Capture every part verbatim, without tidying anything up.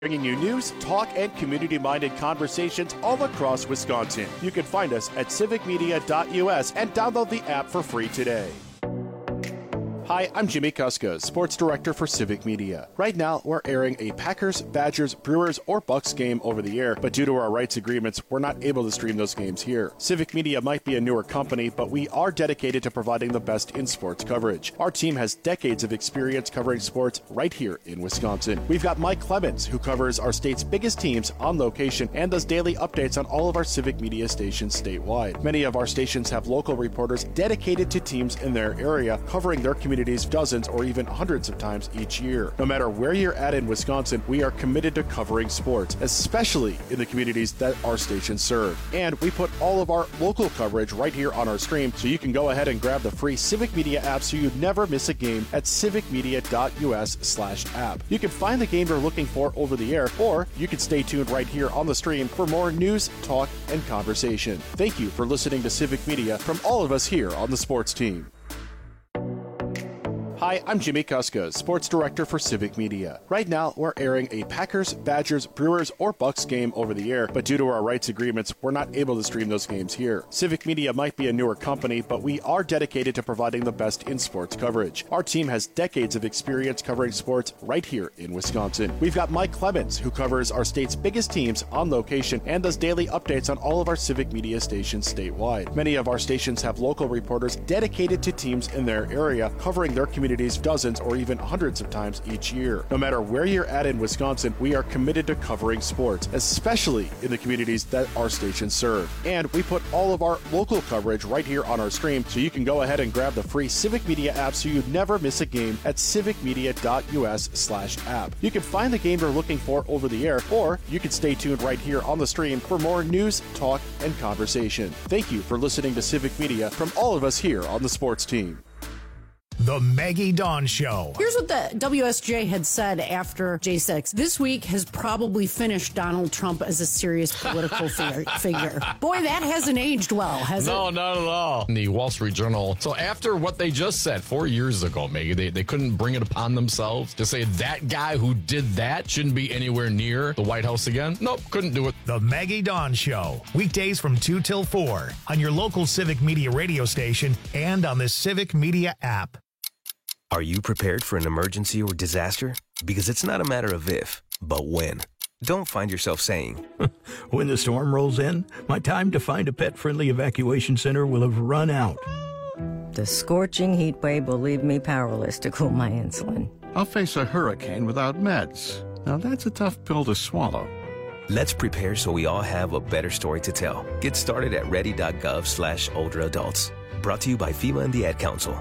Bringing you news, talk, and community-minded conversations all across Wisconsin. You can find us at civic media dot U S and download the app for free today. Hi, I'm Jimmy Kuska, Sports Director for Civic Media. Right now, we're airing a Packers, Badgers, Brewers, or Bucks game over the air, but due to our rights agreements, we're not able to stream those games here. Civic Media might be a newer company, but we are dedicated to providing the best in sports coverage. Our team has decades of experience covering sports right here in Wisconsin. We've got Mike Clemens, who covers our state's biggest teams on location and does daily updates on all of our Civic Media stations statewide. Many of our stations have local reporters dedicated to teams in their area, covering their community dozens or even hundreds of times each year. No matter where you're at in Wisconsin, we are committed to covering sports, especially in the communities that our stations serve. And we put all of our local coverage right here on our stream, so you can go ahead and grab the free Civic Media app so you never miss a game at civic media dot U S slash app. You can find the game you're looking for over the air, or you can stay tuned right here on the stream for more news, talk, and conversation. Thank you for listening to Civic Media from all of us here on the sports team. Hi, I'm Jimmy Kuska, Sports Director for Civic Media. Right now, we're airing a Packers, Badgers, Brewers, or Bucks game over the air, but due to our rights agreements, we're not able to stream those games here. Civic Media might be a newer company, but we are dedicated to providing the best in sports coverage. Our team has decades of experience covering sports right here in Wisconsin. We've got Mike Clemens, who covers our state's biggest teams on location and does daily updates on all of our Civic Media stations statewide. Many of our stations have local reporters dedicated to teams in their area, covering their community dozens or even hundreds of times each year. No matter where you're at in Wisconsin, we are committed to covering sports, especially in the communities that our stations serve. And we put all of our local coverage right here on our stream, so you can go ahead and grab the free Civic Media app so you never miss a game at civic media dot U S slash app. You can find the game you're looking for over the air, or you can stay tuned right here on the stream for more news, talk, and conversation. Thank you for listening to Civic Media from all of us here on the sports team. The Maggie Dawn Show. Here's what the W S J had said after J six. This week has probably finished Donald Trump as a serious political figure. Boy, that hasn't aged well, has no, it? No, not at all. In the Wall Street Journal. So after what they just said four years ago, Maggie, they, they couldn't bring it upon themselves to say that guy who did that shouldn't be anywhere near the White House again. Nope, couldn't do it. The Maggie Dawn Show. Weekdays from two till four on your local Civic Media radio station and on the Civic Media app. Are you prepared for an emergency or disaster? Because it's not a matter of if, but when. Don't find yourself saying, when the storm rolls in, my time to find a pet-friendly evacuation center will have run out. The scorching heat wave will leave me powerless to cool my insulin. I'll face a hurricane without meds. Now that's a tough pill to swallow. Let's prepare so we all have a better story to tell. Get started at ready.gov slash older adults. Brought to you by FEMA and the Ad Council.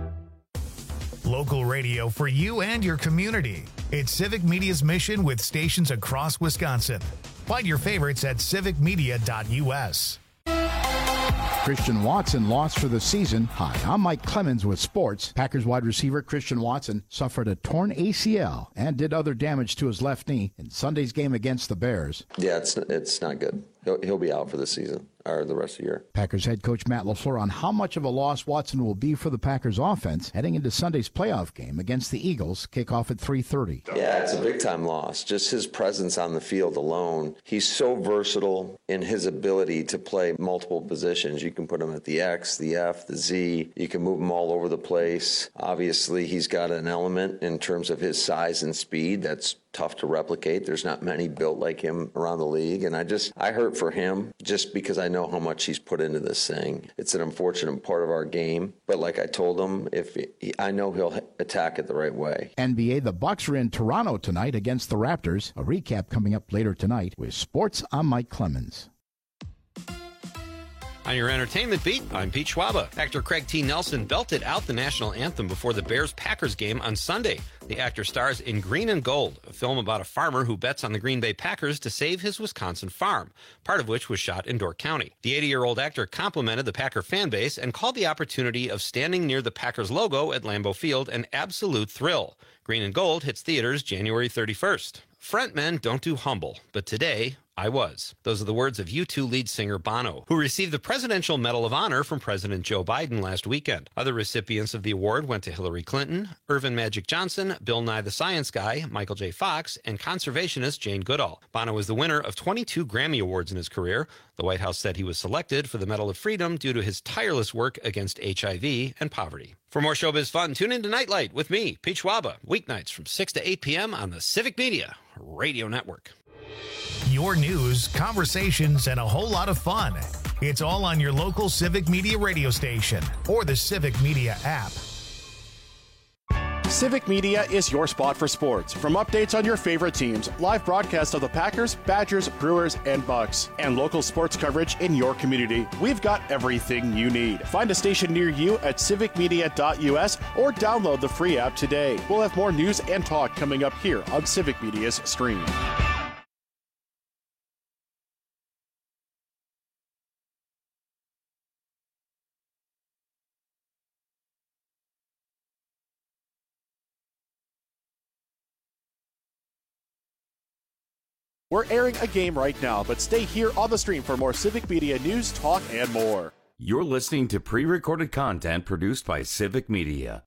Local radio for you and your community. It's Civic Media's mission with stations across Wisconsin. Find your favorites at civic media dot U S. Christian Watson lost for the season. Hi, I'm Mike Clemens with sports. Packers wide receiver Christian Watson suffered a torn A C L and did other damage to his left knee in Sunday's game against the Bears. Yeah, it's it's not good. He'll, he'll be out for the season or the rest of the year. Packers head coach Matt LaFleur on how much of a loss Watson will be for the Packers offense heading into Sunday's playoff game against the Eagles, kickoff at three thirty. Yeah, it's a big-time loss. Just his presence on the field alone. He's so versatile in his ability to play multiple positions. You can put him at the X, the F, the Z. You can move him all over the place. Obviously, he's got an element in terms of his size and speed that's tough to replicate. There's not many built like him around the league. And I just, I hurt for him just because I know how much he's put into this thing. It's an unfortunate part of our game. But like I told him, if he, I know he'll attack it the right way. N B A, the Bucks are in Toronto tonight against the Raptors. A recap coming up later tonight with sports. I'm Mike Clemens. On your entertainment beat, I'm Pete Schwaba. Actor Craig T. Nelson belted out the national anthem before the Bears-Packers game on Sunday. The actor stars in Green and Gold, a film about a farmer who bets on the Green Bay Packers to save his Wisconsin farm, part of which was shot in Door County. The eighty-year-old actor complimented the Packer fan base and called the opportunity of standing near the Packers logo at Lambeau Field an absolute thrill. Green and Gold hits theaters January thirty-first. Front men don't do humble, but today I was. Those are the words of U two lead singer Bono, who received the Presidential Medal of Honor from President Joe Biden last weekend. Other recipients of the award went to Hillary Clinton, Irvin Magic Johnson, Bill Nye the Science Guy, Michael J. Fox, and conservationist Jane Goodall. Bono is the winner of twenty-two Grammy Awards in his career. The White House said he was selected for the Medal of Freedom due to his tireless work against H I V and poverty. For more showbiz fun, tune in to Nightlight with me, Pete Schwaba, weeknights from six to eight p.m. on the Civic Media Radio Network. Your news, conversations, and a whole lot of fun. It's all on your local Civic Media radio station or the Civic Media app. Civic Media is your spot for sports. From updates on your favorite teams, live broadcasts of the Packers, Badgers, Brewers, and Bucks, and local sports coverage in your community, we've got everything you need. Find a station near you at civic media dot u s or download the free app today. We'll have more news and talk coming up here on Civic Media's stream. We're airing a game right now, but stay here on the stream for more Civic Media news, talk, and more. You're listening to pre-recorded content produced by Civic Media.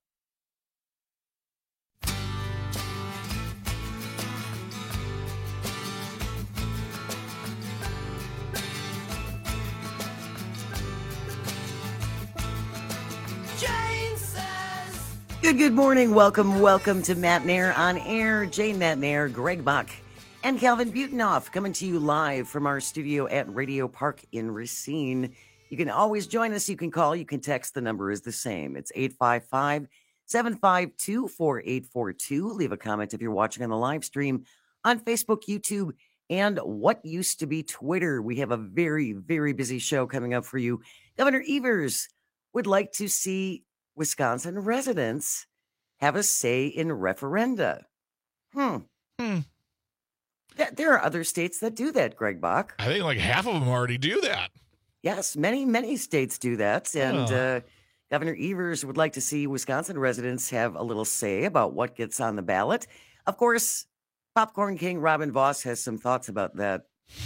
Good, good morning. Welcome, welcome to Matt Nair on Air. Jane Matt Nair, Greg Buck, and Calvin Butenoff coming to you live from our studio at Radio Park in Racine. You can always join us. You can call. You can text. The number is the same. It's eight five five, seven five two, four eight four two. Leave a comment if you're watching on the live stream on Facebook, YouTube, and what used to be Twitter. We have a very, very busy show coming up for you. Governor Evers would like to see Wisconsin residents have a say in referenda. Hmm. Hmm. There are other states that do that, Greg Bach. I think like half of them already do that. Yes, many, many states do that. And oh. uh, Governor Evers would like to see Wisconsin residents have a little say about what gets on the ballot. Of course, Popcorn King Robin Voss has some thoughts about that.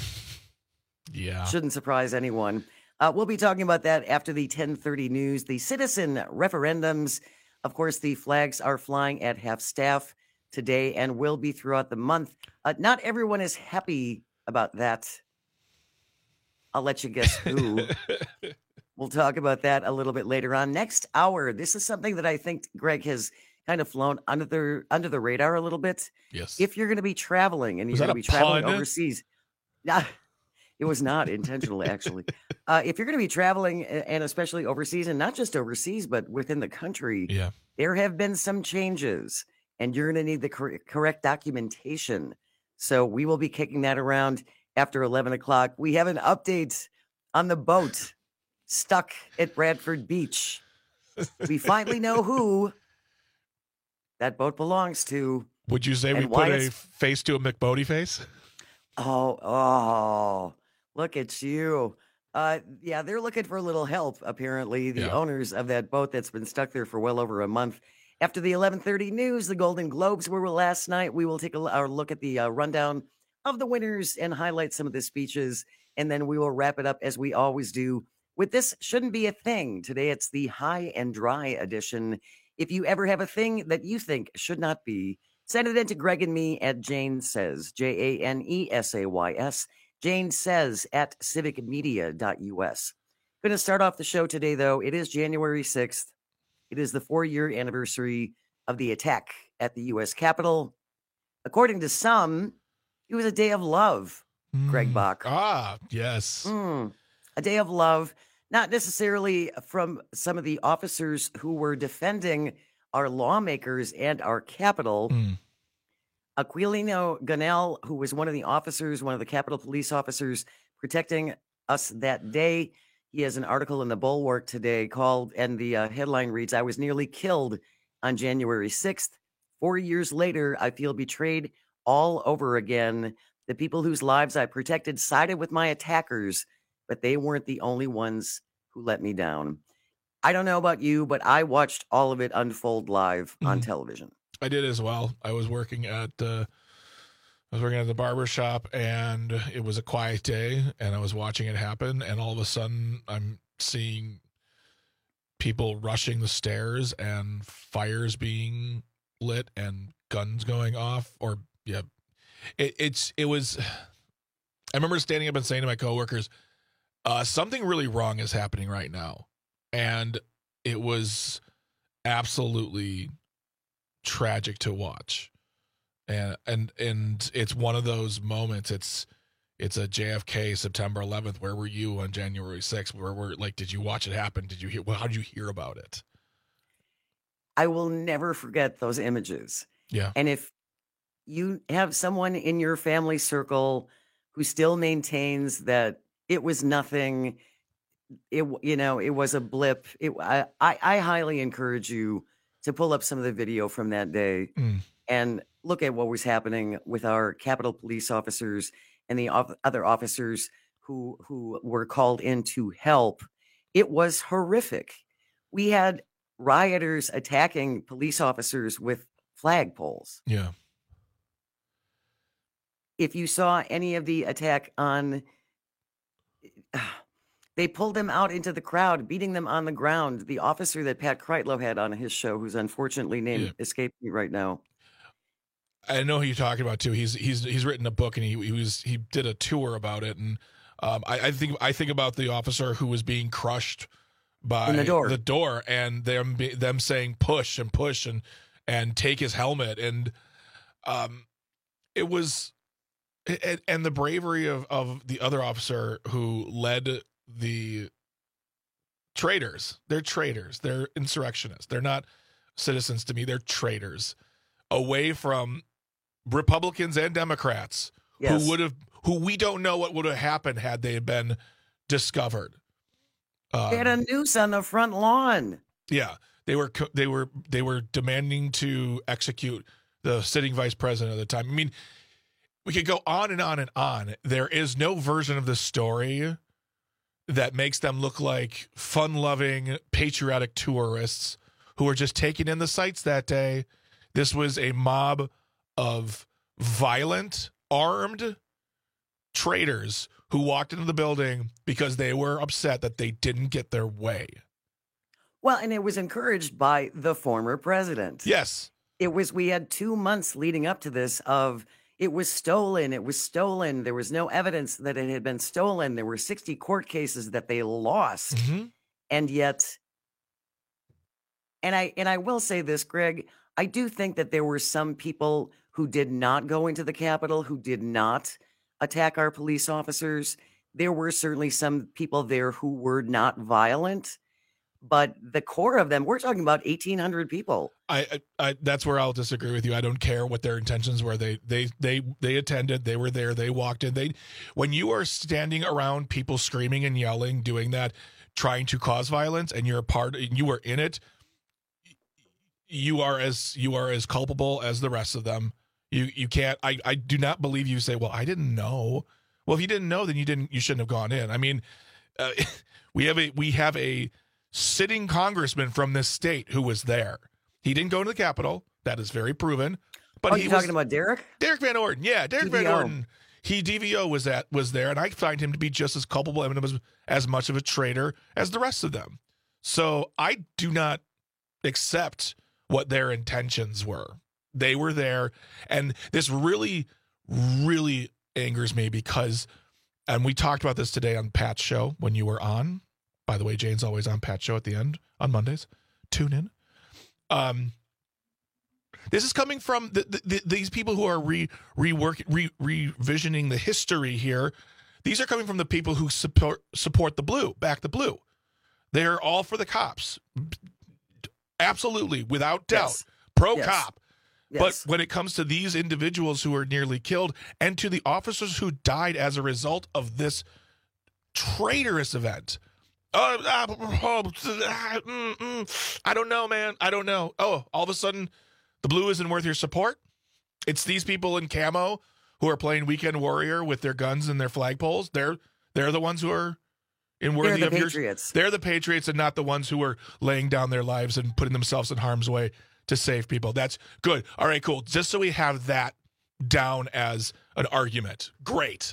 Yeah. Shouldn't surprise anyone. Uh, we'll be talking about that after the ten thirty news. The citizen referendums. Of course, the flags are flying at half staff today and will be throughout the month. Uh, not everyone is happy about that. I'll let you guess who. We'll talk about that a little bit later on. Next hour, this is something that I think Greg has kind of flown under the under the radar a little bit. Yes. If you're going to be traveling and you're Was going that to be a traveling pun? overseas. Nah, it was not intentional, actually. Uh, if you're going to be traveling, and especially overseas, and not just overseas, but within the country, yeah. there have been some changes, and you're going to need the cor- correct documentation. So we will be kicking that around after eleven o'clock. We have an update on the boat stuck at Bradford Beach. We finally know who that boat belongs to. Would you say we and why put a it's- face to a McBodie face? Oh, oh, look at you. Uh, yeah, they're looking for a little help, apparently, the Yeah. owners of that boat that's been stuck there for well over a month. After the eleven thirty news, the Golden Globes were last night. We will take a, a look at the uh, rundown of the winners and highlight some of the speeches, and then we will wrap it up as we always do with This Shouldn't Be a Thing. Today, it's the high and dry edition. If you ever have a thing that you think should not be, send it in to Greg and me at Jane Says, J A N E S A Y S, Jane Says at civic media dot u s. Going to start off the show today, though. It is January sixth. It is the four-year anniversary of the attack at the U S Capitol. According to some, it was a day of love, Greg Bach. Ah, yes. Mm, a day of love, not necessarily from some of the officers who were defending our lawmakers and our Capitol. Mm. Aquilino Gonell, who was one of the officers, one of the Capitol police officers protecting us that day. He has an article in the Bulwark today called, and the uh, headline reads, "I was nearly killed on January sixth. Four years later, I feel betrayed all over again. The people whose lives I protected sided with my attackers, but they weren't the only ones who let me down." I don't know about you, but I watched all of it unfold live on Mhm. television. I did as well. I was working at uh, I was working at the barber shop, and it was a quiet day, and I was watching it happen, and all of a sudden I'm seeing people rushing the stairs and fires being lit and guns going off. Or yeah, it, it's it was. I remember standing up and saying to my coworkers, uh, "Something really wrong is happening right now," and it was absolutely tragic to watch. And and and it's one of those moments. It's it's a J F K September eleventh. Where were you on January sixth? Where were like, did you watch it happen? Did you hear? Well, how did you hear about it? I will never forget those images. Yeah. And if you have someone in your family circle who still maintains that it was nothing, it you know it was a blip. It I I, I highly encourage you to pull up some of the video from that day. Mm. And look at what was happening with our Capitol police officers and the off- other officers who who were called in to help. It was horrific. We had rioters attacking police officers with flagpoles. Yeah. If you saw any of the attack on, they pulled them out into the crowd, beating them on the ground. The officer that Pat Kreitlow had on his show, who's unfortunately named Yeah. escaped me right now. I know who you're talking about too. He's he's he's written a book, and he he was he did a tour about it. And um, I, I think I think about the officer who was being crushed by In the door. the door, and them be- them saying push and push and and take his helmet, and um, it was and, and the bravery of of the other officer who led the traitors. They're traitors. They're insurrectionists. They're not citizens to me. They're traitors away from Republicans and Democrats Yes. who would have, who we don't know what would have happened had they been discovered. Um, They had a noose on the front lawn. yeah, they were, co- they were, they were demanding to execute the sitting vice president at the time. I mean, we could go on and on and on. There is no version of this story that makes them look like fun-loving, patriotic tourists who were just taking in the sights that day. This was a mob of violent, armed traitors who walked into the building because they were upset that they didn't get their way. Well, and it was encouraged by the former president. Yes. It was, we had two months leading up to this of it was stolen. It was stolen. There was no evidence that it had been stolen. There were sixty court cases that they lost. Mm-hmm. And yet, and I, and I will say this, Greg, I do think that there were some people who did not go into the Capitol, who did not attack our police officers. There were certainly some people there who were not violent, but the core of them, we're talking about eighteen hundred people. I, I, I that's where I'll disagree with you. I don't care what their intentions were. They, they, they, they attended. They were there. They walked in. They, when you are standing around people screaming and yelling, doing that, trying to cause violence, and you're a part, you were in it. You are as you are as culpable as the rest of them. You you can't. I, I do not believe you say, well, I didn't know. Well, if you didn't know, then you didn't. You shouldn't have gone in. I mean, uh, we have a we have a sitting congressman from this state who was there. He didn't go to the Capitol. That is very proven. But oh, he you was, talking about Derek? Derek Van Orden. Yeah, Derek D V O. Van Orden. He D V O was at was there, and I find him to be just as culpable and as, as much of a traitor as the rest of them. So I do not accept what their intentions were. They were there, and this really, really angers me because, and we talked about this today on Pat's show when you were on. By the way, Jane's always on Pat's show at the end on Mondays. Tune in. Um, this is coming from the, the, the, these people who are re rework re, revisioning the history here. These are coming from the people who support support the blue, back the blue. They're all for the cops. Absolutely, without doubt, Yes. pro Yes. cop. Yes. But when it comes to these individuals who are nearly killed and to the officers who died as a result of this traitorous event, uh, uh, uh, mm, mm, I don't know, man. I don't know. Oh, all of a sudden, the blue isn't worth your support? It's these people in camo who are playing Weekend Warrior with their guns and their flagpoles. They're they're the ones who are in worthy They're the of patriots. Your, they're the patriots and not the ones who are laying down their lives and putting themselves in harm's way to save people. That's good. All right, cool. Just so we have that down as an argument. Great.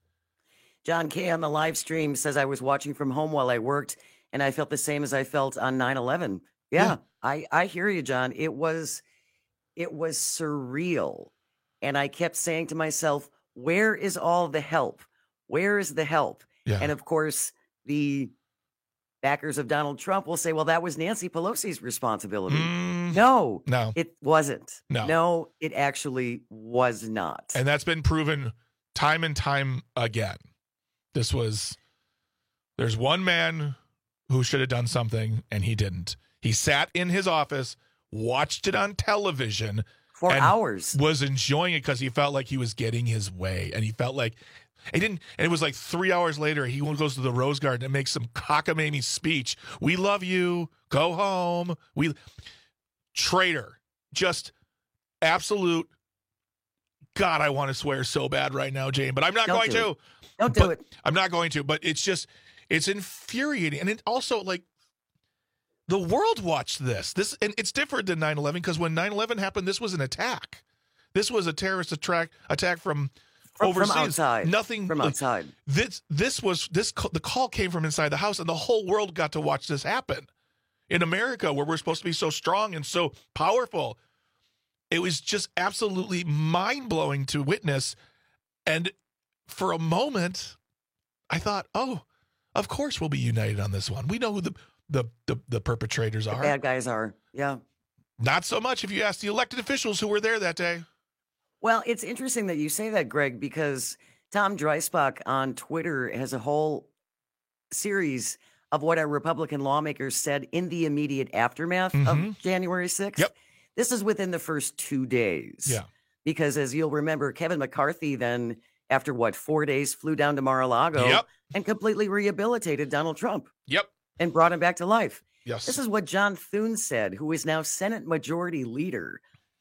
John K. on the live stream says, I was watching from home while I worked, and I felt the same as I felt on nine eleven. Yeah, yeah. I, I hear you, John. It was, it was surreal. And I kept saying to myself, where is all the help? Where is the help? Yeah. And of course, the backers of Donald Trump will say, well, that was Nancy Pelosi's responsibility. Mm, no, no, it wasn't. No. no, it actually was not. And that's been proven time and time again. This was, there's one man who should have done something and he didn't. He sat in his office, watched it on television for and hours, was enjoying it because he felt like he was getting his way. And he felt like he didn't, and it was like three hours later, he goes to the Rose Garden and makes some cockamamie speech. We love you. Go home. We, traitor, just absolute. God, I want to swear so bad right now, Jane, but I'm not Don't going do to. It. Don't do but it. I'm not going to, but it's just, it's infuriating. And it also, like, the world watched this. This, and it's different than nine eleven because when nine eleven happened, this was an attack. This was a terrorist attack, attack from, from overseas. From outside. Nothing. From like, outside. This, this was, this, the call came from inside the house, and the whole world got to watch this happen. In America, where we're supposed to be so strong and so powerful, it was just absolutely mind-blowing to witness. And for a moment, I thought, oh, of course we'll be united on this one. We know who the the the, the perpetrators are. The bad guys are, yeah. Not so much if you ask the elected officials who were there that day. Well, it's interesting that you say that, Greg, because Tom Dreisbach on Twitter has a whole series of what our Republican lawmakers said in the immediate aftermath mm-hmm. of January sixth. Yep. This is within the first two days. Yeah. Because as you'll remember, Kevin McCarthy then, after what, four days, flew down to Mar-a-Lago yep. and completely rehabilitated Donald Trump. Yep. And brought him back to life. Yes. This is what John Thune said, who is now Senate Majority Leader,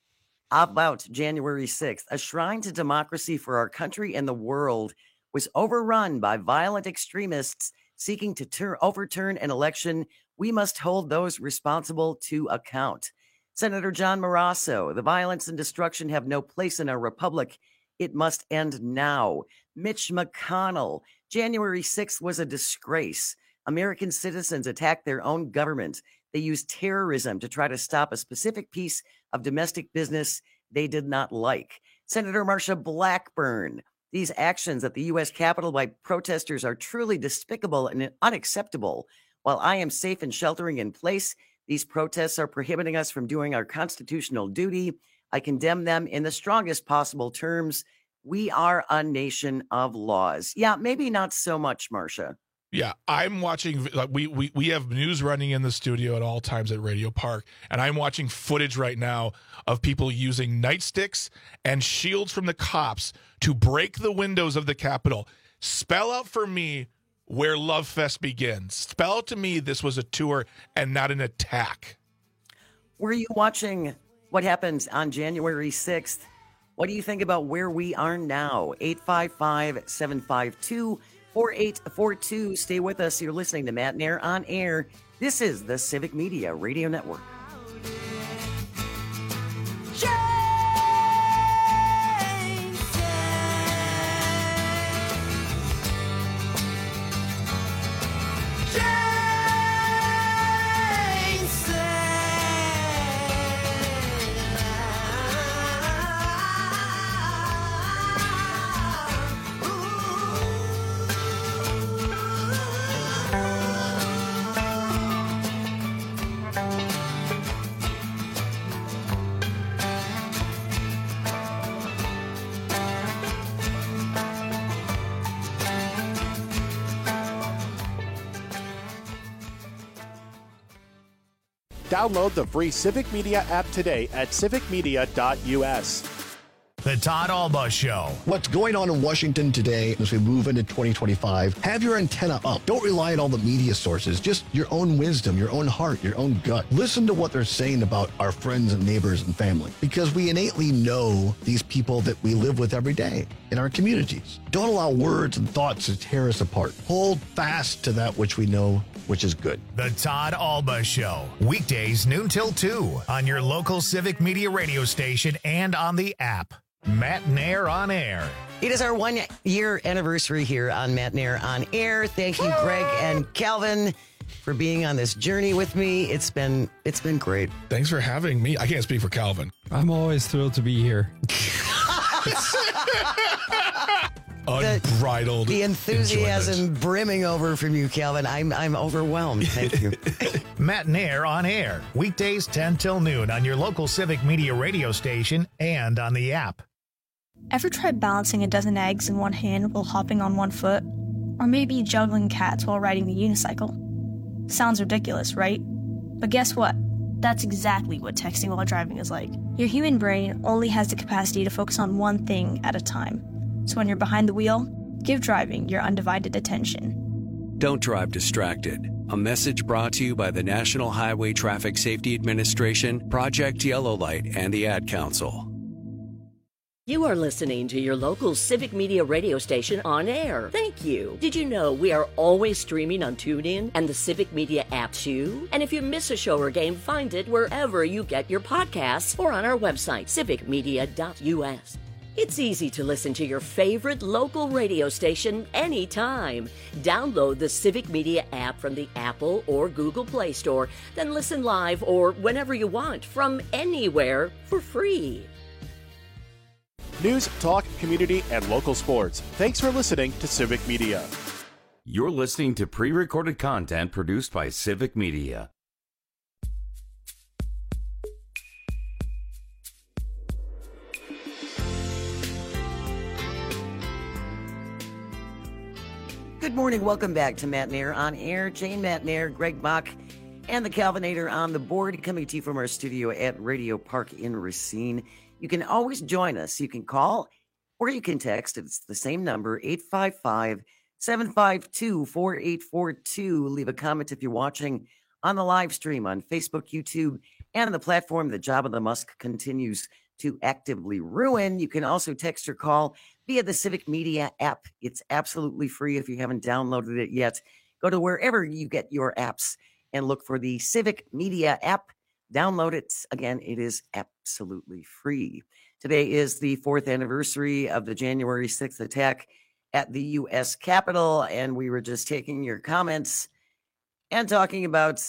about January sixth. A shrine to democracy for our country and the world was overrun by violent extremists seeking to tur- overturn an election. We must hold those responsible to account. Senator John Marosso, the violence and destruction have no place in our republic. It must end now. Mitch McConnell, January sixth was a disgrace. American citizens attacked their own government. They used terrorism to try to stop a specific piece of domestic business they did not like. Senator Marsha Blackburn, these actions at the U S Capitol by protesters are truly despicable and unacceptable. While I am safe and sheltering in place, these protests are prohibiting us from doing our constitutional duty. I condemn them in the strongest possible terms. We are a nation of laws. Yeah, maybe not so much, Marsha. Yeah, I'm watching. Like, we we we have news running in the studio at all times at Radio Park, and I'm watching footage right now of people using nightsticks and shields from the cops to break the windows of the Capitol. Spell out for me where Love Fest begins. Spell out to me this was a tour and not an attack. Were you watching what happened on January sixth? What do you think about where we are now? eight five five, seven five two, four eight four two. Stay with us. You're listening to Matt Nair on Air. This is the Civic Media Radio Network. Download the free Civic Media app today at civic media dot u s. The Todd Alba Show. What's going on in Washington today as we move into twenty twenty-five? Have your antenna up. Don't rely on all the media sources. Just your own wisdom, your own heart, your own gut. Listen to what they're saying about our friends and neighbors and family, because we innately know these people that we live with every day in our communities. Don't allow words and thoughts to tear us apart. Hold fast to that which we know, which is good. The Todd Alba Show. Weekdays noon till two on your local Civic Media radio station and on the app. Matt Nair on Air. It is our one year anniversary here on Matt Nair on Air. Thank you, Greg and Calvin, for being on this journey with me. It's been it's been great. Thanks for having me. I can't speak for Calvin. I'm always thrilled to be here. Unbridled. The enthusiasm enjoyment. brimming over from you, Calvin. I'm I'm overwhelmed. Thank you. Matt Nair on Air. Weekdays ten till noon on your local Civic Media radio station and on the app. Ever tried balancing a dozen eggs in one hand while hopping on one foot? Or maybe juggling cats while riding the unicycle? Sounds ridiculous, right? But guess what? That's exactly what texting while driving is like. Your human brain only has the capacity to focus on one thing at a time. So when you're behind the wheel, give driving your undivided attention. Don't drive distracted. A message brought to you by the National Highway Traffic Safety Administration, Project Yellow Light, and the Ad Council. You are listening to your local Civic Media radio station on air. Thank you. Did you know we are always streaming on TuneIn and the Civic Media app too? And if you miss a show or game, find it wherever you get your podcasts or on our website, civic media dot u s. It's easy to listen to your favorite local radio station anytime. Download the Civic Media app from the Apple or Google Play Store, then listen live or whenever you want from anywhere for free. News, talk, community, and local sports. Thanks for listening to Civic Media. You're listening to pre-recorded content produced by Civic Media. Good morning. Welcome back to Matt Nair on Air. Jane Matt Nair, Greg Bach, and the Calvinator on the board, coming to you from our studio at Radio Park in Racine. You can always join us. You can call or you can text. It's the same number, eight five five, seven five two, four eight four two. Leave a comment if you're watching on the live stream on Facebook, YouTube, and on the platform that Jabba the Musk continues to actively ruin. You can also text or call via the Civic Media app. It's absolutely free if you haven't downloaded it yet. Go to wherever you get your apps and look for the Civic Media app. Download it. Again, it is absolutely free. Today is the fourth anniversary of the January sixth attack at the U S Capitol, and we were just taking your comments and talking about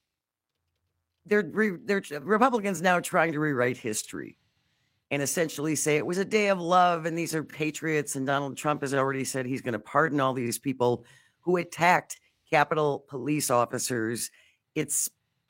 they're, they're Republicans now trying to rewrite history and essentially say it was a day of love and these are patriots, and Donald Trump has already said he's going to pardon all these people who attacked Capitol police officers. It's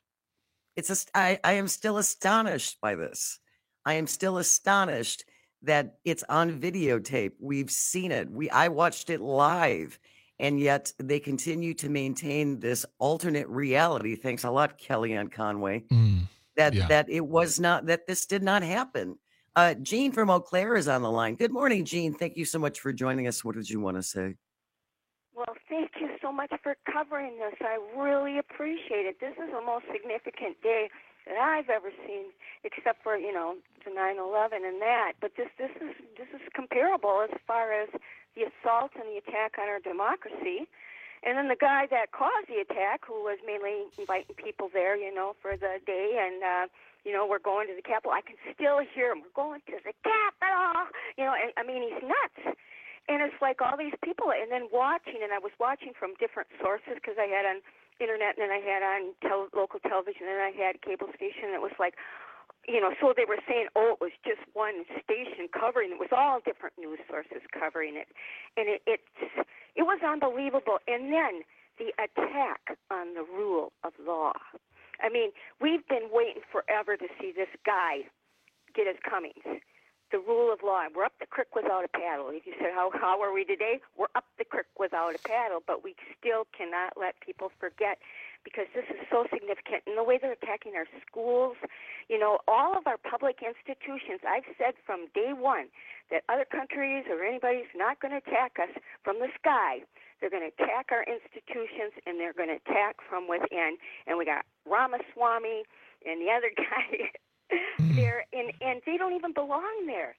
It's a, I, I am still astonished by this. I am still astonished that it's on videotape. We've seen it. We I watched it live, and yet they continue to maintain this alternate reality. Thanks a lot, Kellyanne Conway. Mm, that yeah. that it was not that this did not happen. Uh, Jean from Eau Claire is on the line. Good morning, Jean. Thank you so much for joining us. What did you want to say? Well, thank you so much for covering this. I really appreciate it. This is the most significant day that I've ever seen, except for, you know, the nine eleven and that. But this this is this is comparable as far as the assault and the attack on our democracy. And then the guy that caused the attack, who was mainly inviting people there, you know, for the day, and, uh, you know, we're going to the Capitol. I can still hear him. We're going to the Capitol. You know, and, I mean, he's nuts. And it's like all these people, and then watching, and I was watching from different sources because I had on internet, and then I had on tel- local television, and I had cable station, and it was like, you know, so they were saying, oh, it was just one station covering it. It was all different news sources covering it. And it, it, it was unbelievable. And then the attack on the rule of law. I mean, we've been waiting forever to see this guy get his comings. The rule of law. We're up the creek without a paddle. If you said, how, how are we today? We're up the creek without a paddle, but we still cannot let people forget, because this is so significant. And the way they're attacking our schools, you know, all of our public institutions, I've said from day one that other countries or anybody's not going to attack us from the sky. They're going to attack our institutions, and they're going to attack from within. And we got Ramaswamy and the other guy there, and, and they don't even belong there.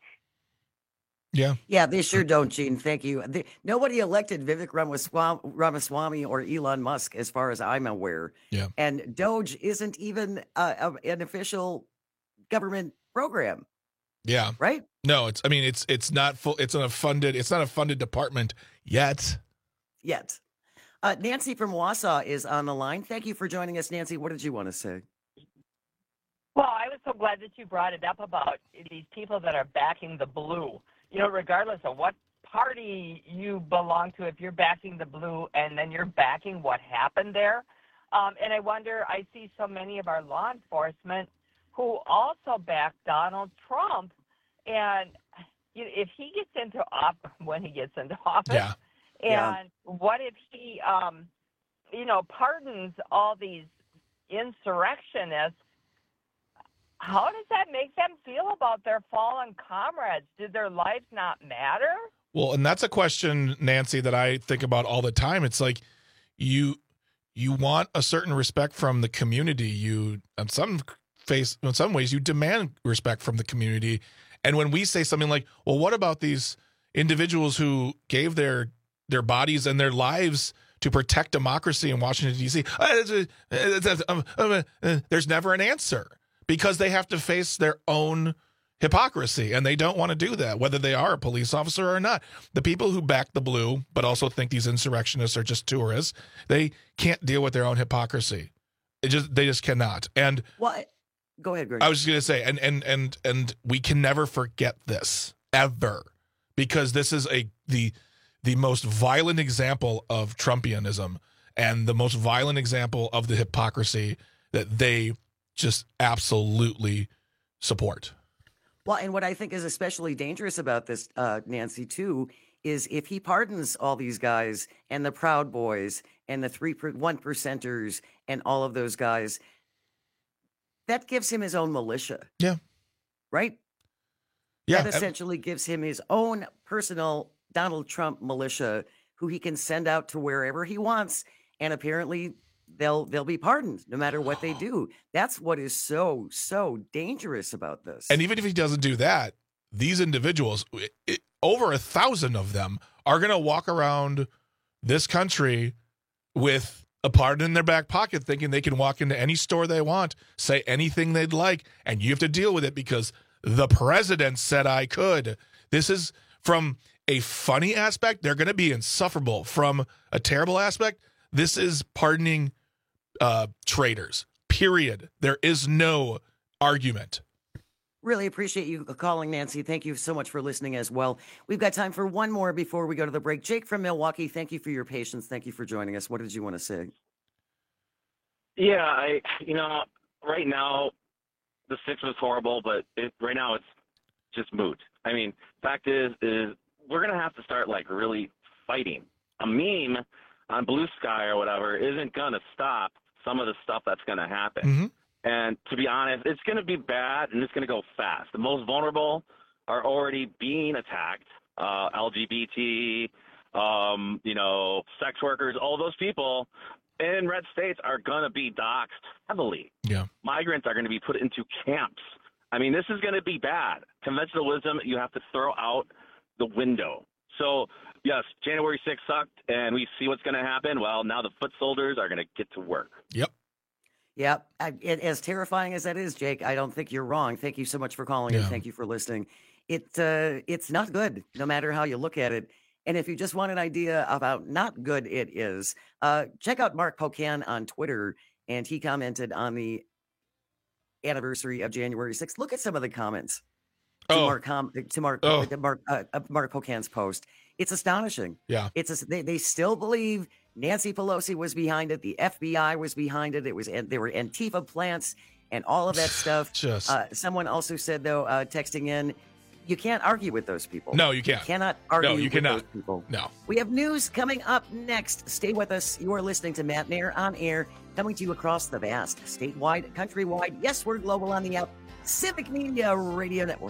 Yeah. Yeah, they sure don't, Gene. Thank you. They, nobody elected Vivek Ramaswamy, Ramaswamy or Elon Musk, as far as I'm aware. Yeah. And Doge isn't even uh, an official government program. Yeah. Right? No, it's. I mean, it's it's not full. It's a funded. It's not a funded department yet. Yet. Uh, Nancy from Wausau is on the line. Thank you for joining us, Nancy. What did you want to say? Well, I was so glad that you brought it up about these people that are backing the blue. You know, regardless of what party you belong to, if you're backing the blue and then you're backing what happened there. Um, and I wonder, I see so many of our law enforcement who also back Donald Trump. And you know, if he gets into office, when he gets into office, yeah. and yeah. what if he, um, you know, pardons all these insurrectionists? How does that make them feel about their fallen comrades? Did their lives not matter? Well, and that's a question, Nancy, that I think about all the time. It's like you you want a certain respect from the community. You, in some face, in some ways, you demand respect from the community. And when we say something like, "Well, what about these individuals who gave their their bodies and their lives to protect democracy in Washington, D C" There's never an answer because they have to face their own hypocrisy, and they don't want to do that, whether they are a police officer or not. The people who back the blue but also think these insurrectionists are just tourists, they can't deal with their own hypocrisy. It just they just cannot. And well, go ahead, Greg. I was just going to say, and and and and we can never forget this ever, because this is a the the most violent example of Trumpianism and the most violent example of the hypocrisy that they just absolutely support. Well, and what I think is especially dangerous about this, uh, Nancy, too, is if he pardons all these guys and the Proud Boys and the three per, one percenters and all of those guys, that gives him his own militia. Yeah. Right? Yeah. That essentially gives him his own personal Donald Trump militia who he can send out to wherever he wants. And apparently they'll they'll be pardoned no matter what they do. That's what is so, so dangerous about this. And even if he doesn't do that, these individuals, it, it, over a thousand of them, are going to walk around this country with a pardon in their back pocket, thinking they can walk into any store they want, say anything they'd like, and you have to deal with it because the president said I could. This is, from a funny aspect, they're going to be insufferable. From a terrible aspect, this is pardoning uh, traitors, period. There is no argument. Really appreciate you calling, Nancy. Thank you so much for listening as well. We've got time for one more before we go to the break. Jake from Milwaukee, thank you for your patience. Thank you for joining us. What did you want to say? Yeah, I, you know, right now, the six was horrible, but it, right now it's just moot. I mean, fact is, is we're going to have to start, like, really fighting. A meme on Blue Sky or whatever isn't going to stop some of the stuff that's going to happen. Mm-hmm. And to be honest, it's going to be bad, and it's going to go fast. The most vulnerable are already being attacked, uh, L G B T, um, you know, sex workers, all those people in red states are going to be doxxed heavily. Yeah. Migrants are going to be put into camps. I mean, this is going to be bad. Conventional wisdom, you have to throw out the window. So, yes, January sixth sucked, and we see what's going to happen. Well, now the foot soldiers are going to get to work. Yep. Yeah, it, as terrifying as that is, Jake, I don't think you're wrong. Thank you so much for calling yeah. and thank you for listening. It uh, it's not good, no matter how you look at it. And if you just want an idea of how not good it is, uh, check out Mark Pocan on Twitter, and he commented on the anniversary of January sixth. Look at some of the comments to oh. Mark com- to Mark oh. to Mark uh, Mark Pocan's post. It's astonishing. Yeah, it's a, they they still believe Nancy Pelosi was behind it. The F B I was behind it. It was and there were Antifa plants and all of that stuff. Just uh, someone also said though, uh, texting in, you can't argue with those people. No, you can't. You cannot argue no, you with cannot. those people. No. We have news coming up next. Stay with us. You are listening to Matt Nair on air, coming to you across the vast, statewide, countrywide. Yes, we're global on the app. Civic Media Radio Network.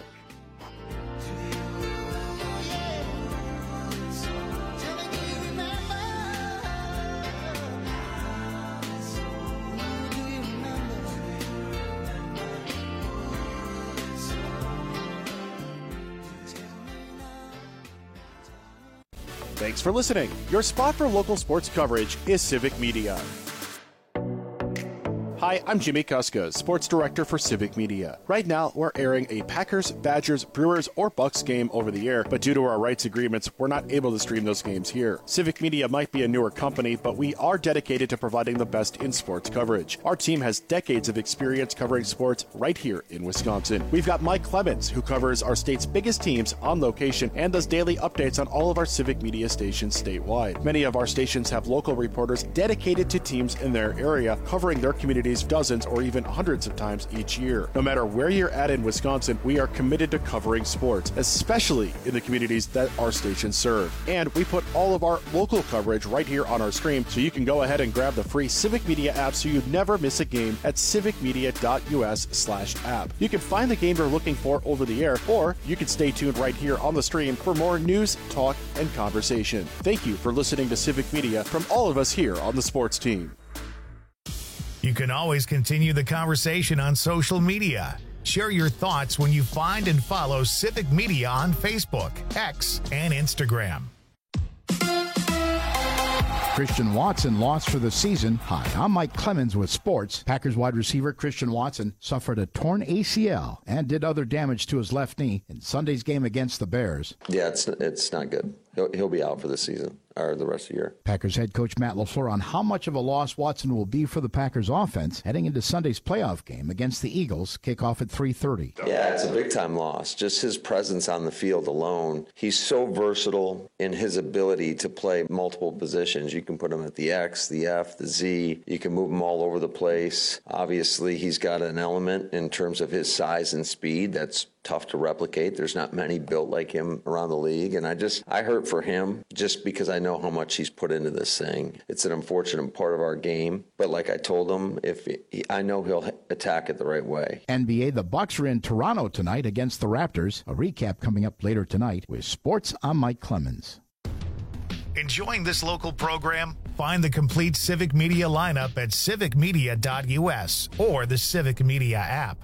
Thanks for listening. Your spot for local sports coverage is Civic Media. Hi, I'm Jimmy Kuska, Sports Director for Civic Media. Right now, we're airing a Packers, Badgers, Brewers, or Bucks game over the air, but due to our rights agreements, we're not able to stream those games here. Civic Media might be a newer company, but we are dedicated to providing the best in sports coverage. Our team has decades of experience covering sports right here in Wisconsin. We've got Mike Clemens, who covers our state's biggest teams on location and does daily updates on all of our Civic Media stations statewide. Many of our stations have local reporters dedicated to teams in their area, covering their communities dozens or even hundreds of times each year. No matter where you're at in Wisconsin, we are committed to covering sports, especially in the communities that our stations serve. And we put all of our local coverage right here on our stream, so you can go ahead and grab the free Civic Media app so you never miss a game at civicmedia.us slash app. You can find the game you're looking for over the air, or you can stay tuned right here on the stream for more news, talk, and conversation. Thank you for listening to Civic Media from all of us here on the sports team. You can always continue the conversation on social media. Share your thoughts when you find and follow Civic Media on Facebook, X, and Instagram. Christian Watson lost for the season. Hi, I'm Mike Clemens with sports. Packers wide receiver Christian Watson suffered a torn A C L and did other damage to his left knee in Sunday's game against the Bears. Yeah, it's it's not good. He'll, he'll be out for the season or the rest of the year. Packers head coach Matt LaFleur on how much of a loss Watson will be for the Packers offense heading into Sunday's playoff game against the Eagles, kickoff at three thirty. Yeah, it's a big-time loss. Just his presence on the field alone. He's so versatile in his ability to play multiple positions. You can put him at the X, the F, the Z. You can move him all over the place. Obviously, he's got an element in terms of his size and speed that's tough to replicate. There's not many built like him around the league. And I just, I hurt for him just because I know how much he's put into this thing. It's an unfortunate part of our game. But like I told him, if he, I know he'll attack it the right way. N B A, the Bucks are in Toronto tonight against the Raptors. A recap coming up later tonight with Sports. I'm Mike Clemens. Enjoying this local program? Find the complete Civic Media lineup at civic media dot u s or the Civic Media app.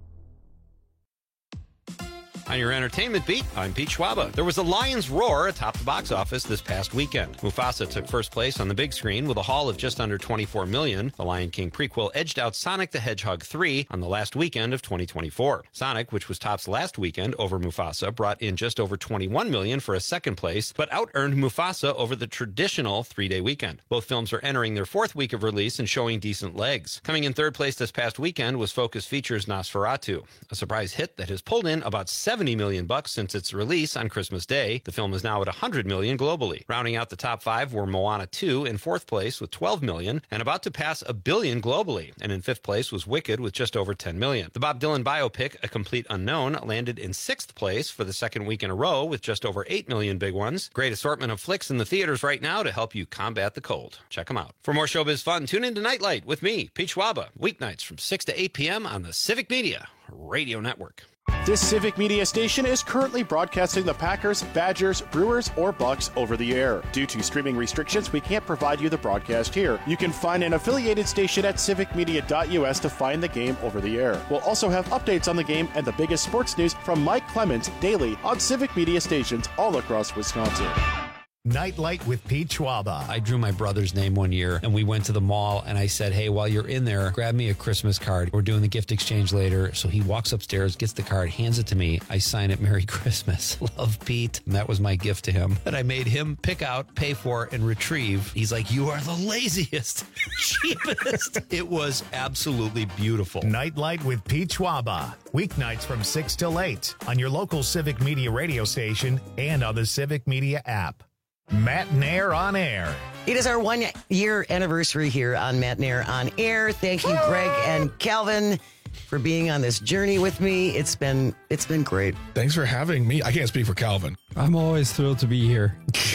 On your entertainment beat, I'm Pete Schwaba. There was a lion's roar atop the box office this past weekend. Mufasa took first place on the big screen with a haul of just under twenty-four million dollars. The Lion King prequel edged out Sonic the Hedgehog three on the last weekend of twenty twenty-four. Sonic, which was tops last weekend over Mufasa, brought in just over twenty-one million dollars for a second place, but out-earned Mufasa over the traditional three-day weekend. Both films are entering their fourth week of release and showing decent legs. Coming in third place this past weekend was Focus Features' Nosferatu, a surprise hit that has pulled in about seventy million bucks since its release on Christmas Day. The film is now at one hundred million globally. Rounding out the top five were Moana two in fourth place with twelve million and about to pass a billion globally. And in fifth place was Wicked with just over ten million. The Bob Dylan biopic, A Complete Unknown, landed in sixth place for the second week in a row with just over eight million big ones. Great assortment of flicks in the theaters right now to help you combat the cold. Check them out. For more showbiz fun, tune in to Nightlight with me, Pete Schwaba, weeknights from six to eight p.m. on the Civic Media Radio Network. This Civic Media station is currently broadcasting the Packers, Badgers, Brewers, or Bucks over the air. Due to streaming restrictions, we can't provide you the broadcast here. You can find an affiliated station at civic media dot u s to find the game over the air. We'll also have updates on the game and the biggest sports news from Mike Clemens daily on Civic Media stations all across Wisconsin. Nightlight with Pete Schwaba. I drew my brother's name one year, and we went to the mall, and I said, hey, while you're in there, grab me a Christmas card. We're doing the gift exchange later. So he walks upstairs, gets the card, hands it to me. I sign it, Merry Christmas. Love, Pete. And that was my gift to him. That I made him pick out, pay for, and retrieve. He's like, you are the laziest, cheapest. It was absolutely beautiful. Nightlight with Pete Schwaba. Weeknights from six till eight on your local Civic Media radio station and on the Civic Media app. Matt Nair on Air. It is our one-year anniversary here on Matt Nair on Air. Thank you, Greg and Calvin, for being on this journey with me. It's been it's been great. Thanks for having me. I can't speak for Calvin. I'm always thrilled to be here.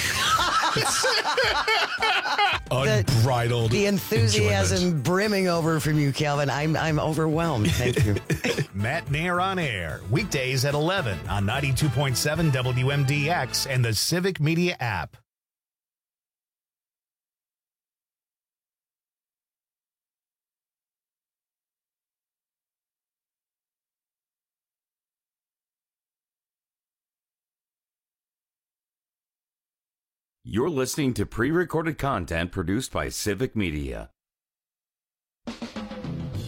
Unbridled the, the enthusiasm enjoyment. brimming over from you, Calvin. I'm I'm overwhelmed. Thank you. Matt Nair on Air, weekdays at eleven on ninety-two point seven W M D X and the Civic Media app. You're listening to pre-recorded content produced by Civic Media.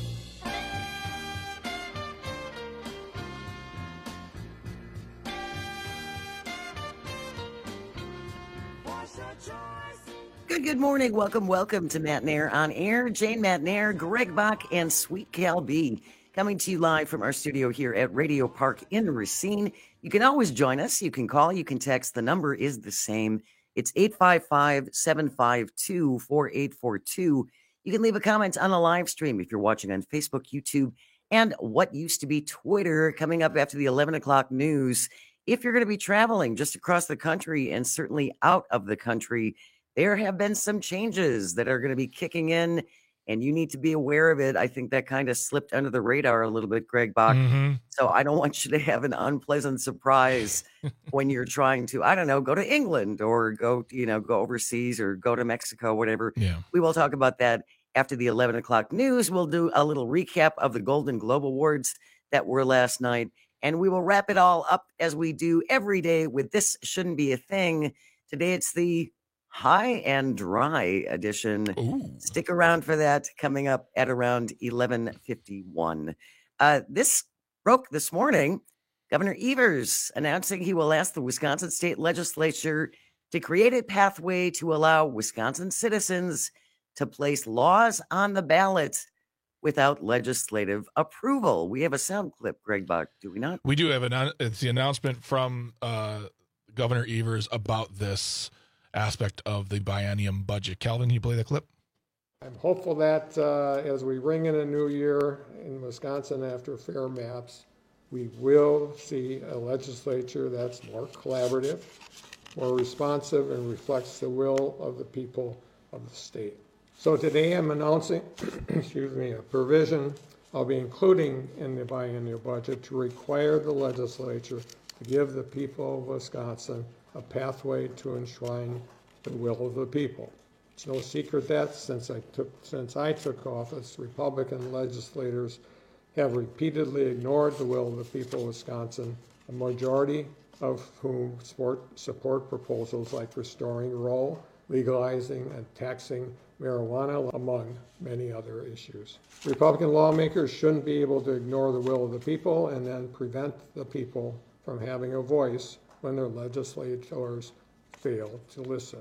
Good, good morning. Welcome, welcome to Matt Nair on Air. Jane Matt Nair, Greg Bach, and Sweet Cal B coming to you live from our studio here at Radio Park in Racine. You can always join us. You can call, you can text. The number is the same. It's eight five five, seven five two, four eight four two. You can leave a comment on the live stream if you're watching on Facebook, YouTube, and what used to be Twitter coming up after the eleven o'clock news. If you're going to be traveling just across the country and certainly out of the country, there have been some changes that are going to be kicking in, and you need to be aware of it. I think that kind of slipped under the radar a little bit, Greg Bach. Mm-hmm. So I don't want you to have an unpleasant surprise when you're trying to, I don't know, go to England or go, you know, go overseas or go to Mexico, whatever. Yeah. We will talk about that after the eleven o'clock news. We'll do a little recap of the Golden Globe Awards that were last night, and we will wrap it all up as we do every day with This Shouldn't Be a Thing. Today it's the High and Dry edition. Ooh. Stick around for that coming up at around eleven fifty-one. Uh, this broke this morning. Governor Evers announcing he will ask the Wisconsin State Legislature to create a pathway to allow Wisconsin citizens to place laws on the ballot without legislative approval. We have a sound clip, Greg Bach, do we not? We do have an, it's the announcement from uh, Governor Evers about this aspect of the biennium budget. Calvin, can you play that clip? I'm hopeful that uh, as we ring in a new year in Wisconsin after fair maps, we will see a legislature that's more collaborative, more responsive, and reflects the will of the people of the state. So today I'm announcing, excuse me, a provision I'll be including in the biennial budget to require the legislature to give the people of Wisconsin a pathway to enshrine the will of the people. It's no secret that since I took since I took office, Republican legislators have repeatedly ignored the will of the people of Wisconsin, a majority of whom support, support proposals like restoring Roe, legalizing and taxing marijuana, among many other issues. Republican lawmakers shouldn't be able to ignore the will of the people and then prevent the people from having a voice when their legislators fail to listen.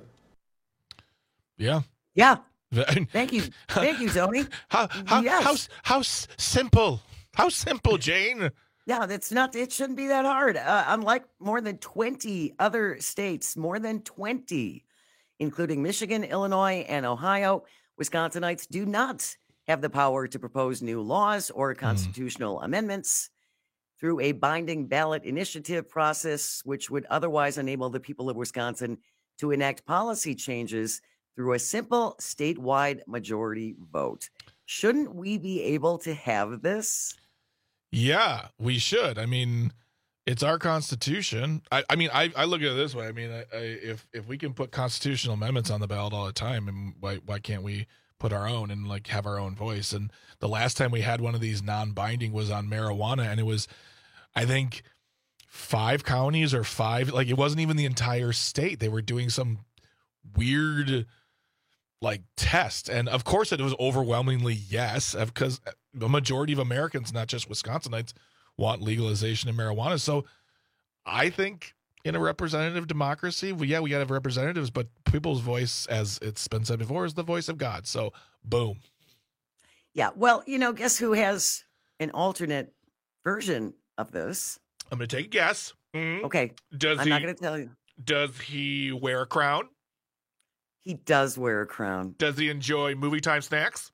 Yeah. Yeah. Thank you. Thank you, Tony. How how, yes. how how simple. How simple, Jane. Yeah, that's not, it shouldn't be that hard. Uh, unlike more than twenty other states, more than twenty, including Michigan, Illinois, and Ohio, Wisconsinites do not have the power to propose new laws or constitutional mm. amendments through a binding ballot initiative process, which would otherwise enable the people of Wisconsin to enact policy changes through a simple statewide majority vote. Shouldn't we be able to have this? Yeah, we should. I mean, it's our Constitution. I, I mean, I, I look at it this way. I mean, I, I, if if we can put constitutional amendments on the ballot all the time, and why why can't we put our own and like have our own voice? And the last time we had one of these non-binding was on marijuana, and it was, I think, five counties or five. Like it wasn't even the entire state. They were doing some weird like test, and of course it was overwhelmingly yes, because the majority of Americans, not just Wisconsinites, want legalization of marijuana. So I think in a representative democracy, well, yeah, we got to have representatives, but people's voice, as it's been said before, is the voice of God. So boom. Yeah, well, you know, guess who has an alternate version of this? I'm going to take a guess. Mm-hmm. Okay, does I'm he, not going to tell you. Does he wear a crown? He does wear a crown. Does he enjoy movie time snacks?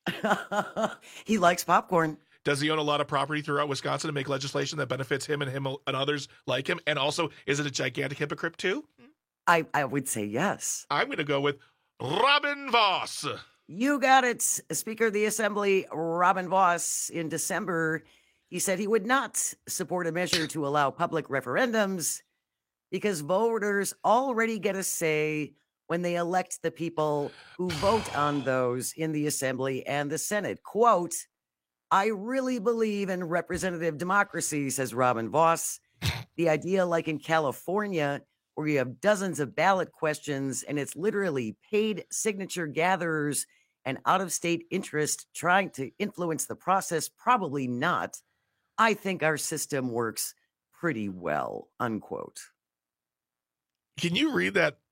He likes popcorn. Does he own a lot of property throughout Wisconsin to make legislation that benefits him and him and others like him? And also, is it a gigantic hypocrite too? I, I would say yes. I'm going to go with Robin Vos. You got it. Speaker of the Assembly, Robin Vos, in December, he said he would not support a measure to allow public referendums because voters already get a say when they elect the people who vote on those in the Assembly and the Senate. Quote, I really believe in representative democracy, says Robin Vos. The idea, like in California, where you have dozens of ballot questions and it's literally paid signature gatherers and out-of-state interest trying to influence the process, probably not. I think our system works pretty well, unquote. Can you read that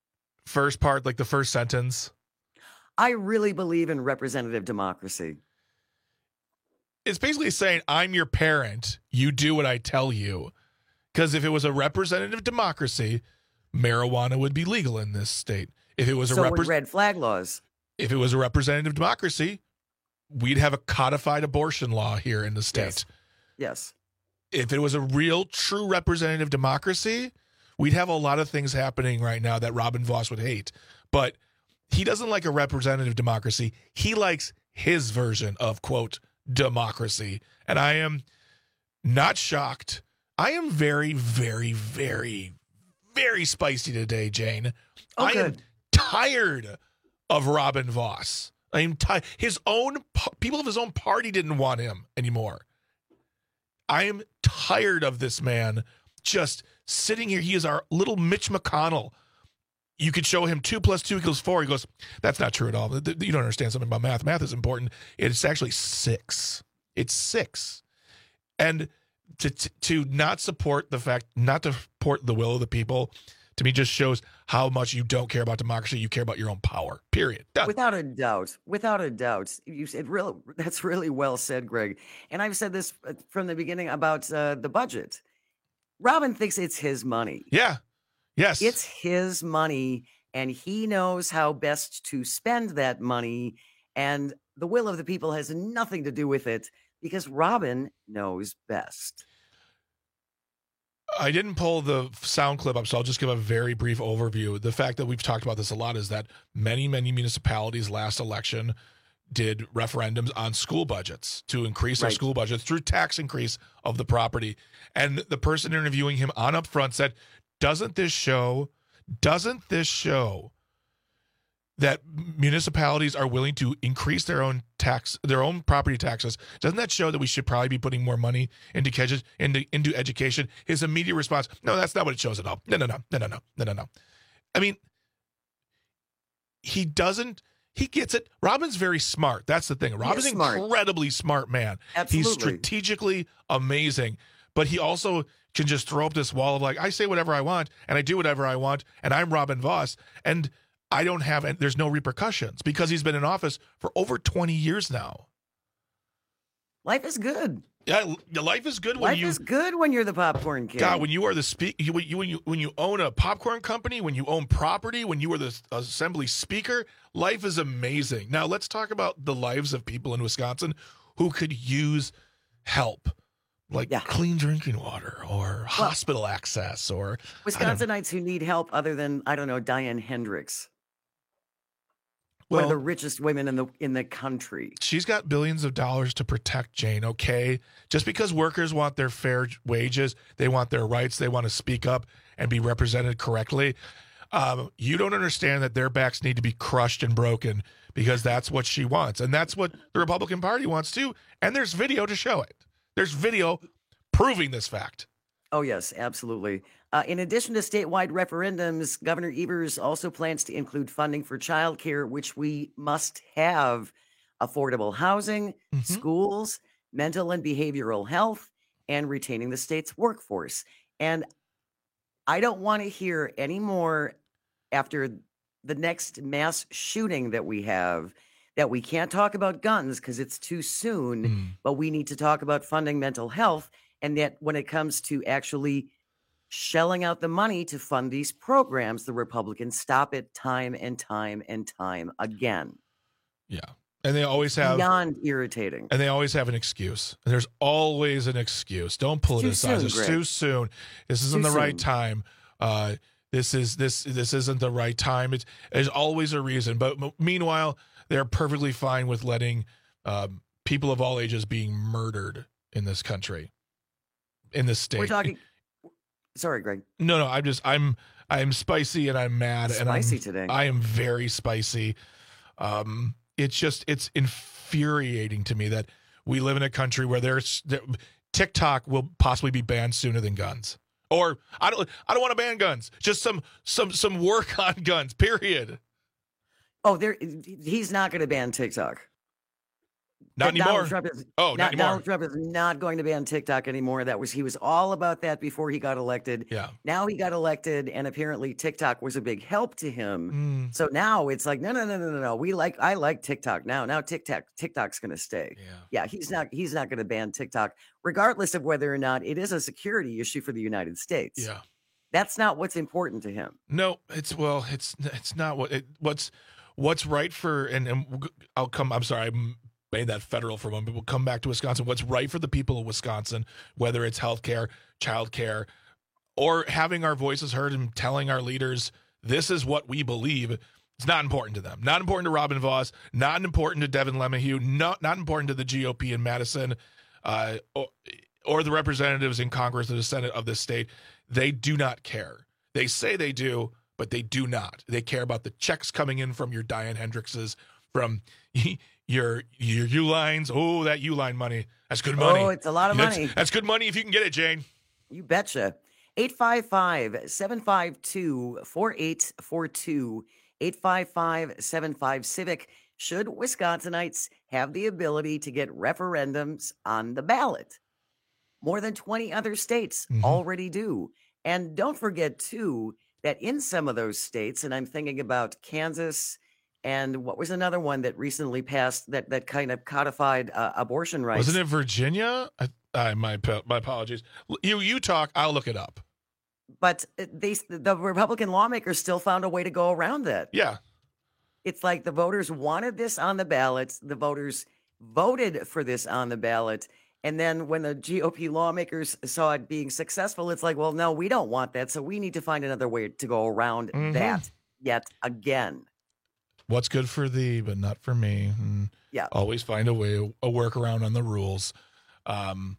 first part, like the first sentence? I really believe in representative democracy. It's basically saying, I'm your parent. You do what I tell you. Because if it was a representative democracy, marijuana would be legal in this state. If it was a so repre- would red flag laws. If it was a representative democracy, we'd have a codified abortion law here in the state. Yes. yes. If it was a real, true representative democracy, we'd have a lot of things happening right now that Robin Vos would hate. But he doesn't like a representative democracy. He likes his version of, quote, democracy. And I am not shocked. I am very, very, very, very spicy today, Jane. Oh, I good. am tired of Robin Vos. I am tired. His own people of his own party didn't want him anymore. I am tired of this man just sitting here. He is our little Mitch McConnell. You could show him two plus two equals four. He goes, that's not true at all. You don't understand something about math. Math is important. It's actually six. It's six. And to, to, to not support the fact, not to support the will of the people, to me just shows how much you don't care about democracy. You care about your own power, period. Done. Without a doubt. Without a doubt. You said real. That's really well said, Greg. And I've said this from the beginning about uh, the budget. Robin thinks it's his money. Yeah. Yes. It's his money, and he knows how best to spend that money. And the will of the people has nothing to do with it because Robin knows best. I didn't pull the sound clip up, so I'll just give a very brief overview. The fact that we've talked about this a lot is that many, many municipalities last election did referendums on school budgets to increase their Right. school budgets through tax increase of the property. And the person interviewing him on Upfront said, doesn't this show, doesn't this show that municipalities are willing to increase their own tax, their own property taxes? Doesn't that show that we should probably be putting more money into catches, into, into education? His immediate response, no, that's not what it shows at all. No, no, no, no, no, no, no, no, no. I mean, he doesn't, he gets it. Robin's very smart. That's the thing. Robin's an smart. incredibly smart man. Absolutely. He's strategically amazing, but he also can just throw up this wall of like, I say whatever I want and I do whatever I want and I'm Robin Vos and I don't have, and there's no repercussions because he's been in office for over twenty years now. Life is good. Yeah, life is good when Life you. is good when you're the popcorn king. God, when you are the speak, you, when you when you when you own a popcorn company, when you own property, when you are the assembly speaker, life is amazing. Now let's talk about the lives of people in Wisconsin who could use help, like Yeah. clean drinking water or hospital access or Wisconsinites who need help other than, I don't know, Diane Hendricks. One of Well- the richest women in the in the country. She's got billions of dollars to protect, Jane, okay? Just because workers want their fair wages, they want their rights, they want to speak up and be represented correctly. Um, you don't understand that their backs need to be crushed and broken because that's what she wants. And that's what the Republican Party wants too. And there's video to show it. There's video proving this fact. Oh, yes, absolutely. Uh, in addition to statewide referendums, Governor Evers also plans to include funding for childcare, which we must have affordable housing, schools, mental and behavioral health, and retaining the state's workforce. And I don't want to hear any more after the next mass shooting that we have that we can't talk about guns because it's too soon, but we need to talk about funding mental health. And that when it comes to actually shelling out the money to fund these programs, the Republicans stop it time and time and time again. Yeah. And they always have Beyond irritating. And they always have an excuse. And there's always an excuse. Don't too politicize. soon, It's Greg. too soon. This isn't Too the right soon. time. Uh, this is this this isn't the right time. It's there's always a reason. But m- meanwhile, they're perfectly fine with letting um, people of all ages being murdered in this country, in this state. We're talking. Sorry, Greg. No, no. I'm just I'm I'm spicy and I'm mad and I'm, Spicy today. I am very spicy. Um, it's just it's infuriating to me that we live in a country where there's there, TikTok will possibly be banned sooner than guns. Or I don't I don't want to ban guns. Just some some some work on guns. Period. Oh, there. He's not going to ban TikTok. Not that anymore. Donald Trump is, oh, not, not anymore. Donald Trump is not going to be on TikTok anymore. That was he was all about that before he got elected. Yeah. Now he got elected, and apparently TikTok was a big help to him. Mm. So now it's like, no, no, no, no, no, no. We like, I like TikTok now. Now TikTok, TikTok's going to stay. Yeah. Yeah. He's not, he's not going to ban TikTok, regardless of whether or not it is a security issue for the United States. Yeah. That's not what's important to him. No, it's well, it's it's not what it, what's what's right for, and, and I'll come. I'm sorry, I made that federal for a moment. We'll come back to Wisconsin. What's right for the people of Wisconsin, whether it's healthcare, childcare, or having our voices heard and telling our leaders this is what we believe. It's not important to them. Not important to Robin Vos. Not important to Devin LeMahieu. Not not important to the G O P in Madison, uh, or, or the representatives in Congress or the Senate of this state. They do not care. They say they do, but they do not. They care about the checks coming in from your Diane Hendrickses, from your your Uline. Oh, that Uline money. That's good money. Oh, it's a lot of that's, money. That's good money if you can get it, Jane. You betcha. eight five five, seven five two, four eight four two, eight five five, seven five Civic. Should Wisconsinites have the ability to get referendums on the ballot? More than twenty other states mm-hmm. already do. And don't forget, too, that in some of those states, and I'm thinking about Kansas and what was another one that recently passed that, that kind of codified uh, abortion rights. Wasn't it Virginia? I, I, my, my apologies. You, you talk, I'll look it up. But they, the Republican lawmakers still found a way to go around that. Yeah. It's like the voters wanted this on the ballot. The voters voted for this on the ballot. And then when the G O P lawmakers saw it being successful, it's like, well, no, we don't want that. So we need to find another way to go around mm-hmm. that yet again. What's good for thee, but not for me. And yeah. Always find a way, a workaround on the rules. Um,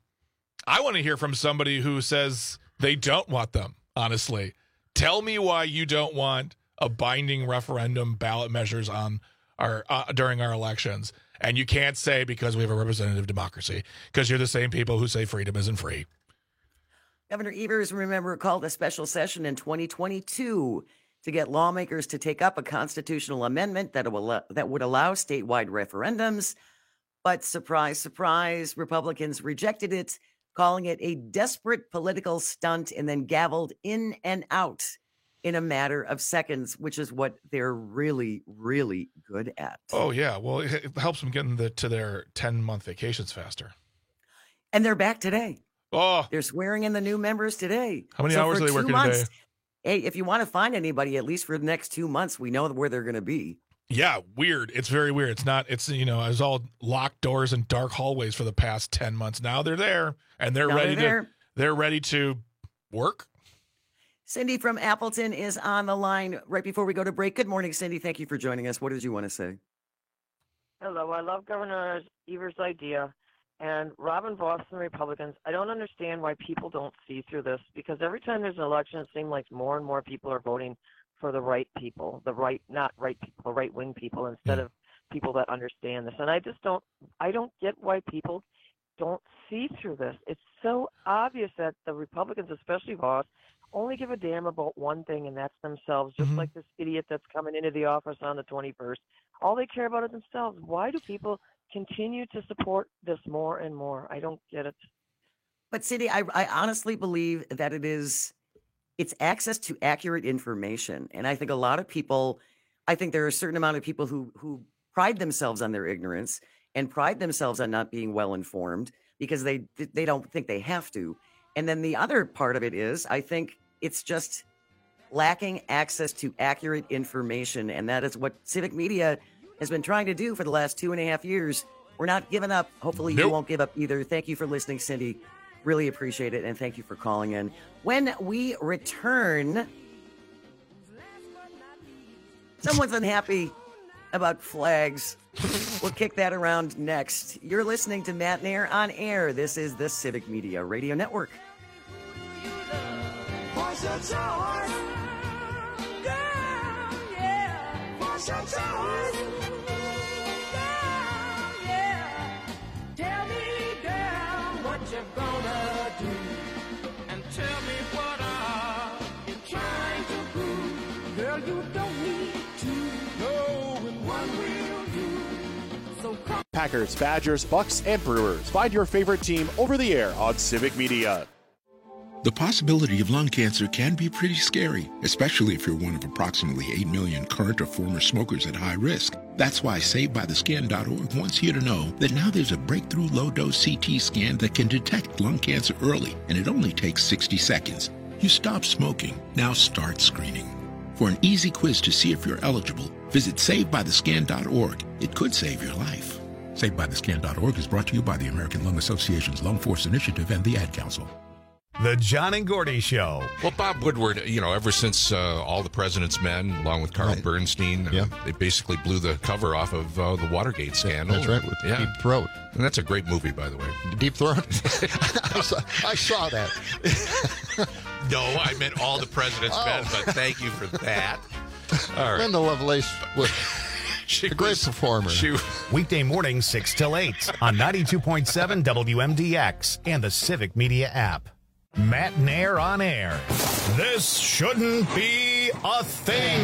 I want to hear from somebody who says they don't want them, honestly. Tell me why you don't want a binding referendum ballot measures on our uh, during our elections. And you can't say because we have a representative democracy, because you're the same people who say freedom isn't free. Governor Evers, remember, called a special session in twenty twenty-two to get lawmakers to take up a constitutional amendment that will that would allow statewide referendums. But surprise, surprise, Republicans rejected it, calling it a desperate political stunt, and then gavelled in and out in a matter of seconds, which is what they're really, really good at. Oh, yeah. Well, it, it helps them get into to their ten-month vacations faster. And they're back today. Oh. They're swearing in the new members today. How many so hours are they working months, today? Hey, if you want to find anybody, at least for the next two months, we know where they're going to be. Yeah, weird. It's very weird. It's not, it's, you know, it was all locked doors and dark hallways for the past ten months. Now they're there, and they're now ready they're to, they're ready to work. Cindy from Appleton is on the line right before we go to break. Good morning, Cindy. Thank you for joining us. What did you want to say? Hello. I love Governor Evers' idea. And Robin Vos and the Republicans, I don't understand why people don't see through this, because every time there's an election, it seems like more and more people are voting for the right people, the right, not right people, the right-wing people, instead yeah. of people that understand this. And I just don't, I don't get why people don't see through this. It's so obvious that the Republicans, especially Vos, only give a damn about one thing, and that's themselves, just mm-hmm. like this idiot that's coming into the office on the twenty-first. All they care about is themselves. Why do people continue to support this more and more? I don't get it. But Cindy, I, I honestly believe that it is, it's access to accurate information. And I think a lot of people, I think there are a certain amount of people who, who pride themselves on their ignorance and pride themselves on not being well informed because they, they don't think they have to. And then the other part of it is, I think it's just lacking access to accurate information. And that is what civic media has been trying to do for the last two and a half years. We're not giving up. Hopefully nope. you won't give up either. Thank you for listening, Cindy. Really appreciate it. And thank you for calling in. When we return, someone's unhappy about flags. We'll kick that around next. You're listening to Matt Nair on air. This is the Civic Media Radio Network. You're gonna do and tell me what I'm trying to prove. Girl, you don't need to know what we'll do. So come. Packers, Badgers, Bucks, and Brewers. Find your favorite team over the air on Civic Media. The possibility of lung cancer can be pretty scary, especially if you're one of approximately eight million current or former smokers at high risk. That's why Saved By The Scan dot org wants you to know that now there's a breakthrough low-dose C T scan that can detect lung cancer early, and it only takes sixty seconds. You stop smoking, now start screening. For an easy quiz to see if you're eligible, visit Saved By The Scan dot org. It could save your life. Saved By The Scan dot org is brought to you by the American Lung Association's Lung Force Initiative and the Ad Council. The John and Gordy Show. Well, Bob Woodward, you know, ever since uh, All the President's Men, along with Carl right. Bernstein, uh, yeah. they basically blew the cover off of uh, the Watergate scandal. That's right, with yeah. Deep Throat. And that's a great movie, by the way. Deep Throat? I, saw, I saw that. No, I meant All the President's oh. Men, but thank you for that. All right. Linda Lovelace was she a great was, performer. She... Weekday mornings, six till eight on ninety-two point seven W M D X and the Civic Media app. Matt Nair on air. This shouldn't be a thing.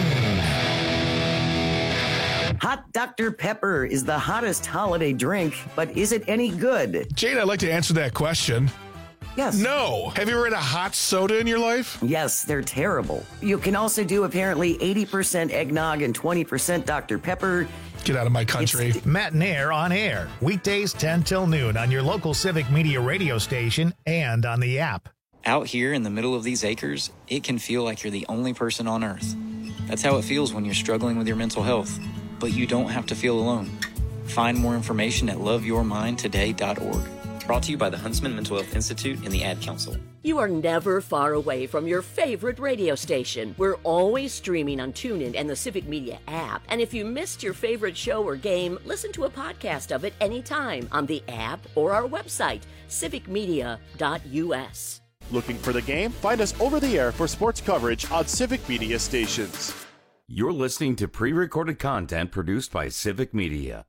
Hot Doctor Pepper is the hottest holiday drink, but is it any good? Jane, I'd like to answer that question. Yes. No. Have you ever had a hot soda in your life? Yes, they're terrible. You can also do apparently eighty percent eggnog and twenty percent Doctor Pepper. Get out of my country. It's Matt Nair on air. Weekdays ten till noon on your local Civic Media radio station and on the app. Out here in the middle of these acres, it can feel like you're the only person on Earth. That's how it feels when you're struggling with your mental health. But you don't have to feel alone. Find more information at love your mind today dot org. Brought to you by the Huntsman Mental Health Institute and the Ad Council. You are never far away from your favorite radio station. We're always streaming on TuneIn and the Civic Media app. And if you missed your favorite show or game, listen to a podcast of it anytime on the app or our website, civic media dot U S. Looking for the game? Find us over the air for sports coverage on Civic Media stations. You're listening to pre-recorded content produced by Civic Media.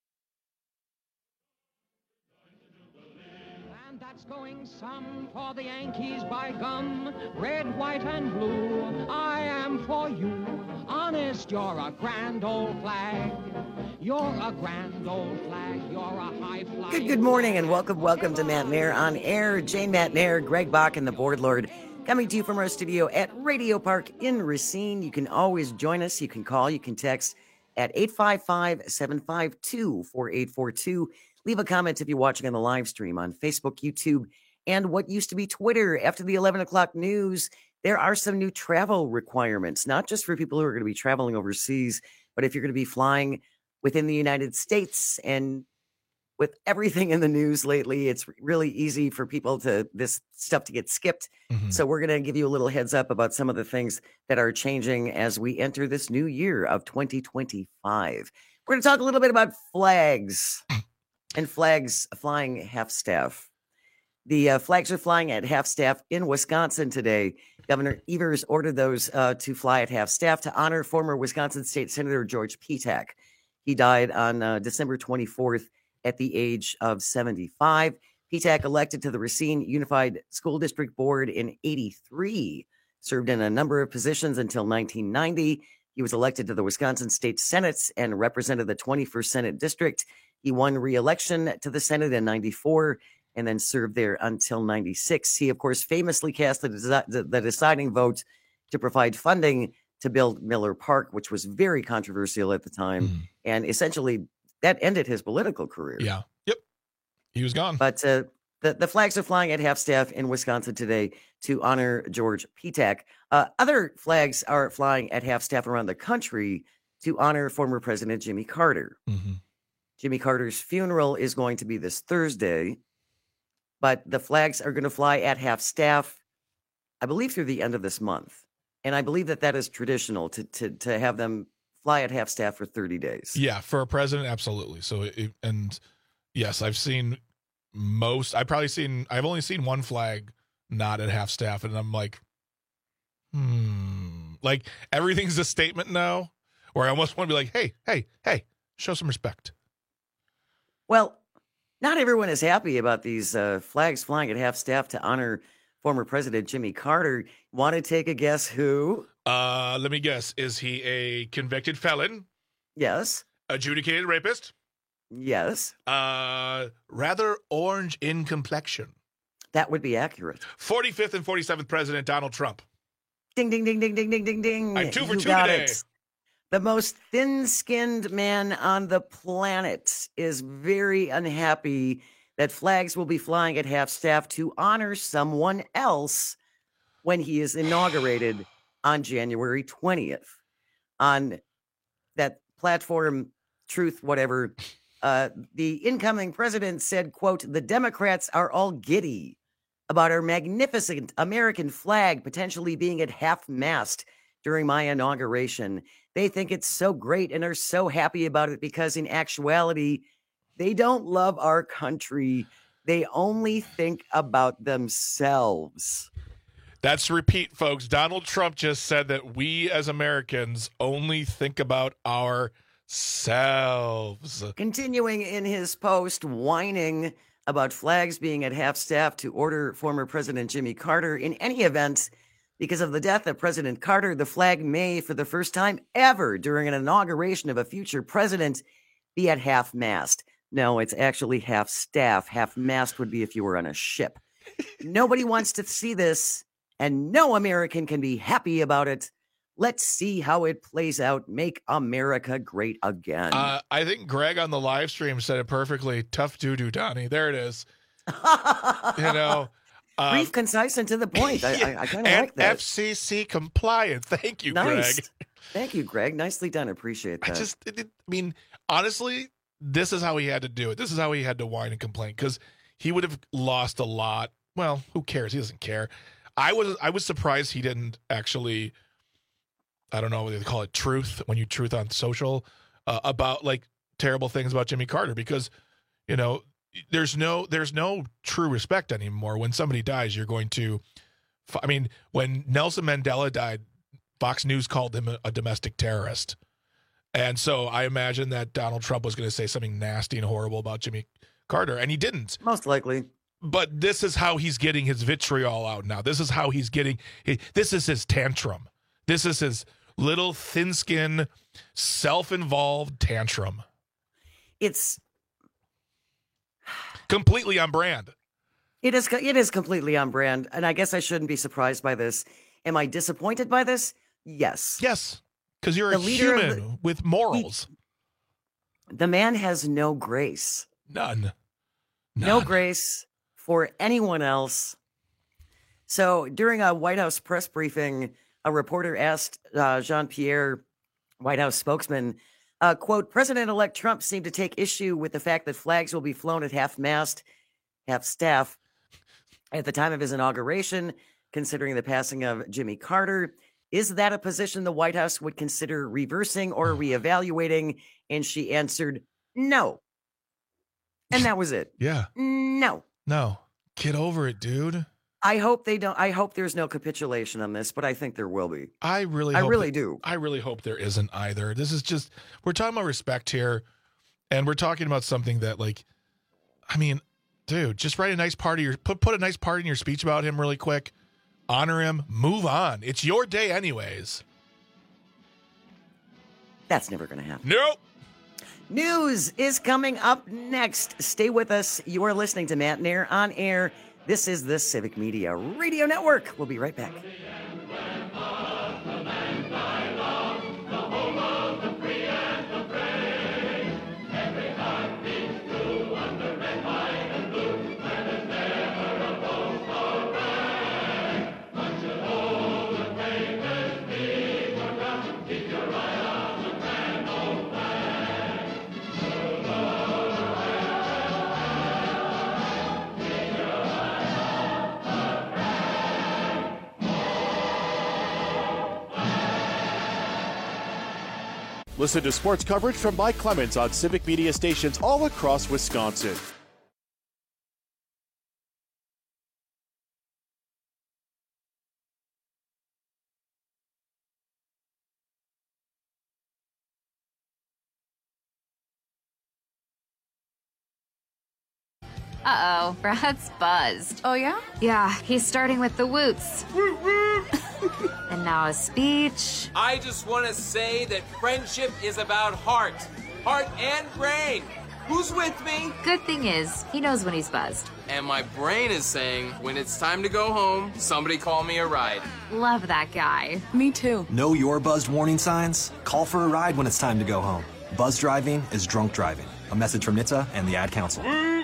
And that's going some for the Yankees by gum. Red, white, and blue. I am for you. Honest, you're a grand old flag. You're a grand old flag. You're a high flying. Good, good morning and welcome, welcome to Matt Nair on air. Jane Matt Nair, Greg Bach, and the Board Lord coming to you from our studio at Radio Park in Racine. You can always join us. You can call, you can text at eight five five, seven five two, four eight four two. Leave a comment if you're watching on the live stream on Facebook, YouTube, and what used to be Twitter. After the eleven o'clock news, there are some new travel requirements, not just for people who are going to be traveling overseas, but if you're going to be flying within the United States. And with everything in the news lately, it's really easy for people to this stuff to get skipped. Mm-hmm. So we're going to give you a little heads up about some of the things that are changing as we enter this new year of twenty twenty-five. We're going to talk a little bit about flags and flags flying half staff. The uh, flags are flying at half staff in Wisconsin today. Governor Evers ordered those uh, to fly at half staff to honor former Wisconsin State Senator George Petak. He died on uh, December twenty-fourth at the age of seventy-five. Petak, elected to the Racine Unified School District Board in eighty-three, served in a number of positions until nineteen ninety. He was elected to the Wisconsin State Senate and represented the twenty-first Senate District. He won re-election to the Senate in ninety-four and then served there until ninety-six. He, of course, famously cast the, desi- the, the deciding vote to provide funding to build Miller Park, which was very controversial at the time. Mm. And essentially, that ended his political career. Yeah. Yep. He was gone. But uh, the, the flags are flying at half staff in Wisconsin today to honor George Petak. Uh, other flags are flying at half staff around the country to honor former President Jimmy Carter. Mm-hmm. Jimmy Carter's funeral is going to be this Thursday, but the flags are going to fly at half staff, I believe, through the end of this month. And I believe that that is traditional to to to have them fly at half staff for thirty days. Yeah, for a president, absolutely. So, it, and yes, I've seen most. I've probably seen. I've only seen one flag not at half staff, and I'm like, hmm. Like everything's a statement now, where I almost want to be like, hey, hey, hey, show some respect. Well, not everyone is happy about these uh, flags flying at half staff to honor former President Jimmy Carter. Want to take a guess who? Uh, let me guess. Is he a convicted felon? Yes. Adjudicated rapist? Yes. Uh, rather orange in complexion. That would be accurate. forty-fifth and forty-seventh President Donald Trump. Ding, ding, ding, ding, ding, ding, ding, ding. I'm two for You two got today. it. The most thin-skinned man on the planet is very unhappy that flags will be flying at half-staff to honor someone else when he is inaugurated on January twentieth. On that platform, Truth, whatever, uh, the incoming president said, quote, "The Democrats are all giddy about our magnificent American flag potentially being at half-mast during my inauguration. They think it's so great and are so happy about it because in actuality, they don't love our country. They only think about themselves." That's repeat, folks. Donald Trump just said that we as Americans only think about ourselves. Continuing in his post, whining about flags being at half-staff to order former President Jimmy Carter. In any event, because of the death of President Carter, the flag may, for the first time ever during an inauguration of a future president, be at half-mast. No, it's actually half-staff. Half-mast would be if you were on a ship. Nobody wants to see this, and no American can be happy about it. Let's see how it plays out. Make America great again. Uh, I think Greg on the live stream said it perfectly. Tough doo-doo, Donnie. There it is. You know. Um, Brief, concise, and to the point. I, I, I kind of and like that. F C C compliant. Thank you, Nice. Greg. Thank you, Greg. Nicely done. Appreciate that. I just, it, it- I mean, honestly, this is how he had to do it. This is how he had to whine and complain because he would have lost a lot. Well, who cares? He doesn't care. I was, I was surprised he didn't actually. I don't know what they call it, truth when you truth on social uh, about like terrible things about Jimmy Carter because, you know, there's no there's no true respect anymore. When somebody dies, you're going to. I mean, when Nelson Mandela died, Fox News called him a, a domestic terrorist. And so I imagine that Donald Trump was going to say something nasty and horrible about Jimmy Carter, and he didn't. Most likely. But this is how he's getting his vitriol out now. This is how he's getting he, this is his tantrum. This is his little thin-skinned, self-involved tantrum. It's completely on brand. It is. It is completely on brand, and I guess I shouldn't be surprised by this. Am I disappointed by this? Yes. Yes, because you're The a leader of human the- with morals. The man has no grace. None. No grace for anyone else. So during a White House press briefing, a reporter asked uh, Jean-Pierre, White House spokesman, uh, quote, "President-elect Trump seemed to take issue with the fact that flags will be flown at half-mast, half-staff at the time of his inauguration, considering the passing of Jimmy Carter. Is that a position the White House would consider reversing or reevaluating?" And she answered, "No." And that was it. Yeah. No. No. Get over it, dude. I hope they don't. I hope there's no capitulation on this, but I think there will be. I really I hope really that- do. I really hope there isn't either. This is just, we're talking about respect here, and we're talking about something that, like, I mean, dude, just write a nice part of your, put, put a nice part in your speech about him really quick. Honor him. Move on. It's your day anyways. That's never going to happen. Nope. News is coming up next. Stay with us. You are listening to Matt Nair on air. This is the Civic Media Radio Network. We'll be right back. Listen to sports coverage from Mike Clemens on Civic Media stations all across Wisconsin. Uh-oh, Brad's buzzed. Oh, yeah? Yeah, he's starting with the woots. And now a speech. I just want to say that friendship is about heart, heart and brain. Who's with me? Good thing is, he knows when he's buzzed. And my brain is saying, when it's time to go home, somebody call me a ride. Love that guy. Me too. Know your buzzed warning signs? Call for a ride when it's time to go home. Buzz driving is drunk driving. A message from N H T S A and the Ad Council.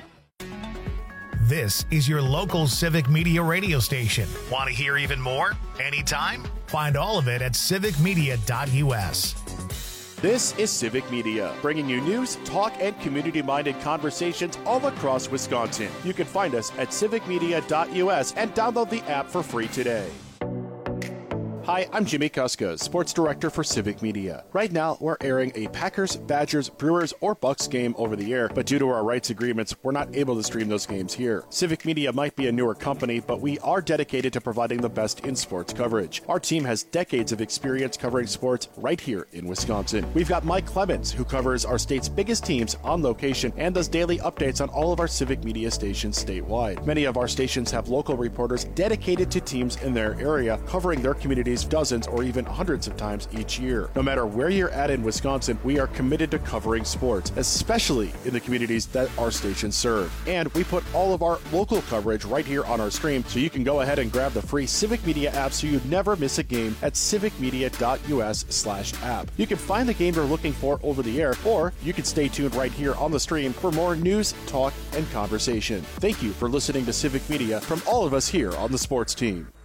This is your local Civic Media radio station. Want to hear even more? Anytime? Find all of it at civic media dot U S. This is Civic Media, bringing you news, talk, and community-minded conversations all across Wisconsin. You can find us at civic media dot U S and download the app for free today. Hi, I'm Jimmy Kuska, Sports Director for Civic Media. Right now, we're airing a Packers, Badgers, Brewers, or Bucks game over the air, but due to our rights agreements, we're not able to stream those games here. Civic Media might be a newer company, but we are dedicated to providing the best in sports coverage. Our team has decades of experience covering sports right here in Wisconsin. We've got Mike Clemens, who covers our state's biggest teams on location and does daily updates on all of our Civic Media stations statewide. Many of our stations have local reporters dedicated to teams in their area, covering their communities dozens or even hundreds of times each year. No matter where you're at in Wisconsin, we are committed to covering sports, especially in the communities that our stations serve. And we put all of our local coverage right here on our stream, so you can go ahead and grab the free Civic Media app so you never miss a game at civic media dot U S slash app. You can find the game you're looking for over the air, or you can stay tuned right here on the stream for more news, talk, and conversation. Thank you for listening to Civic Media from all of us here on the sports team.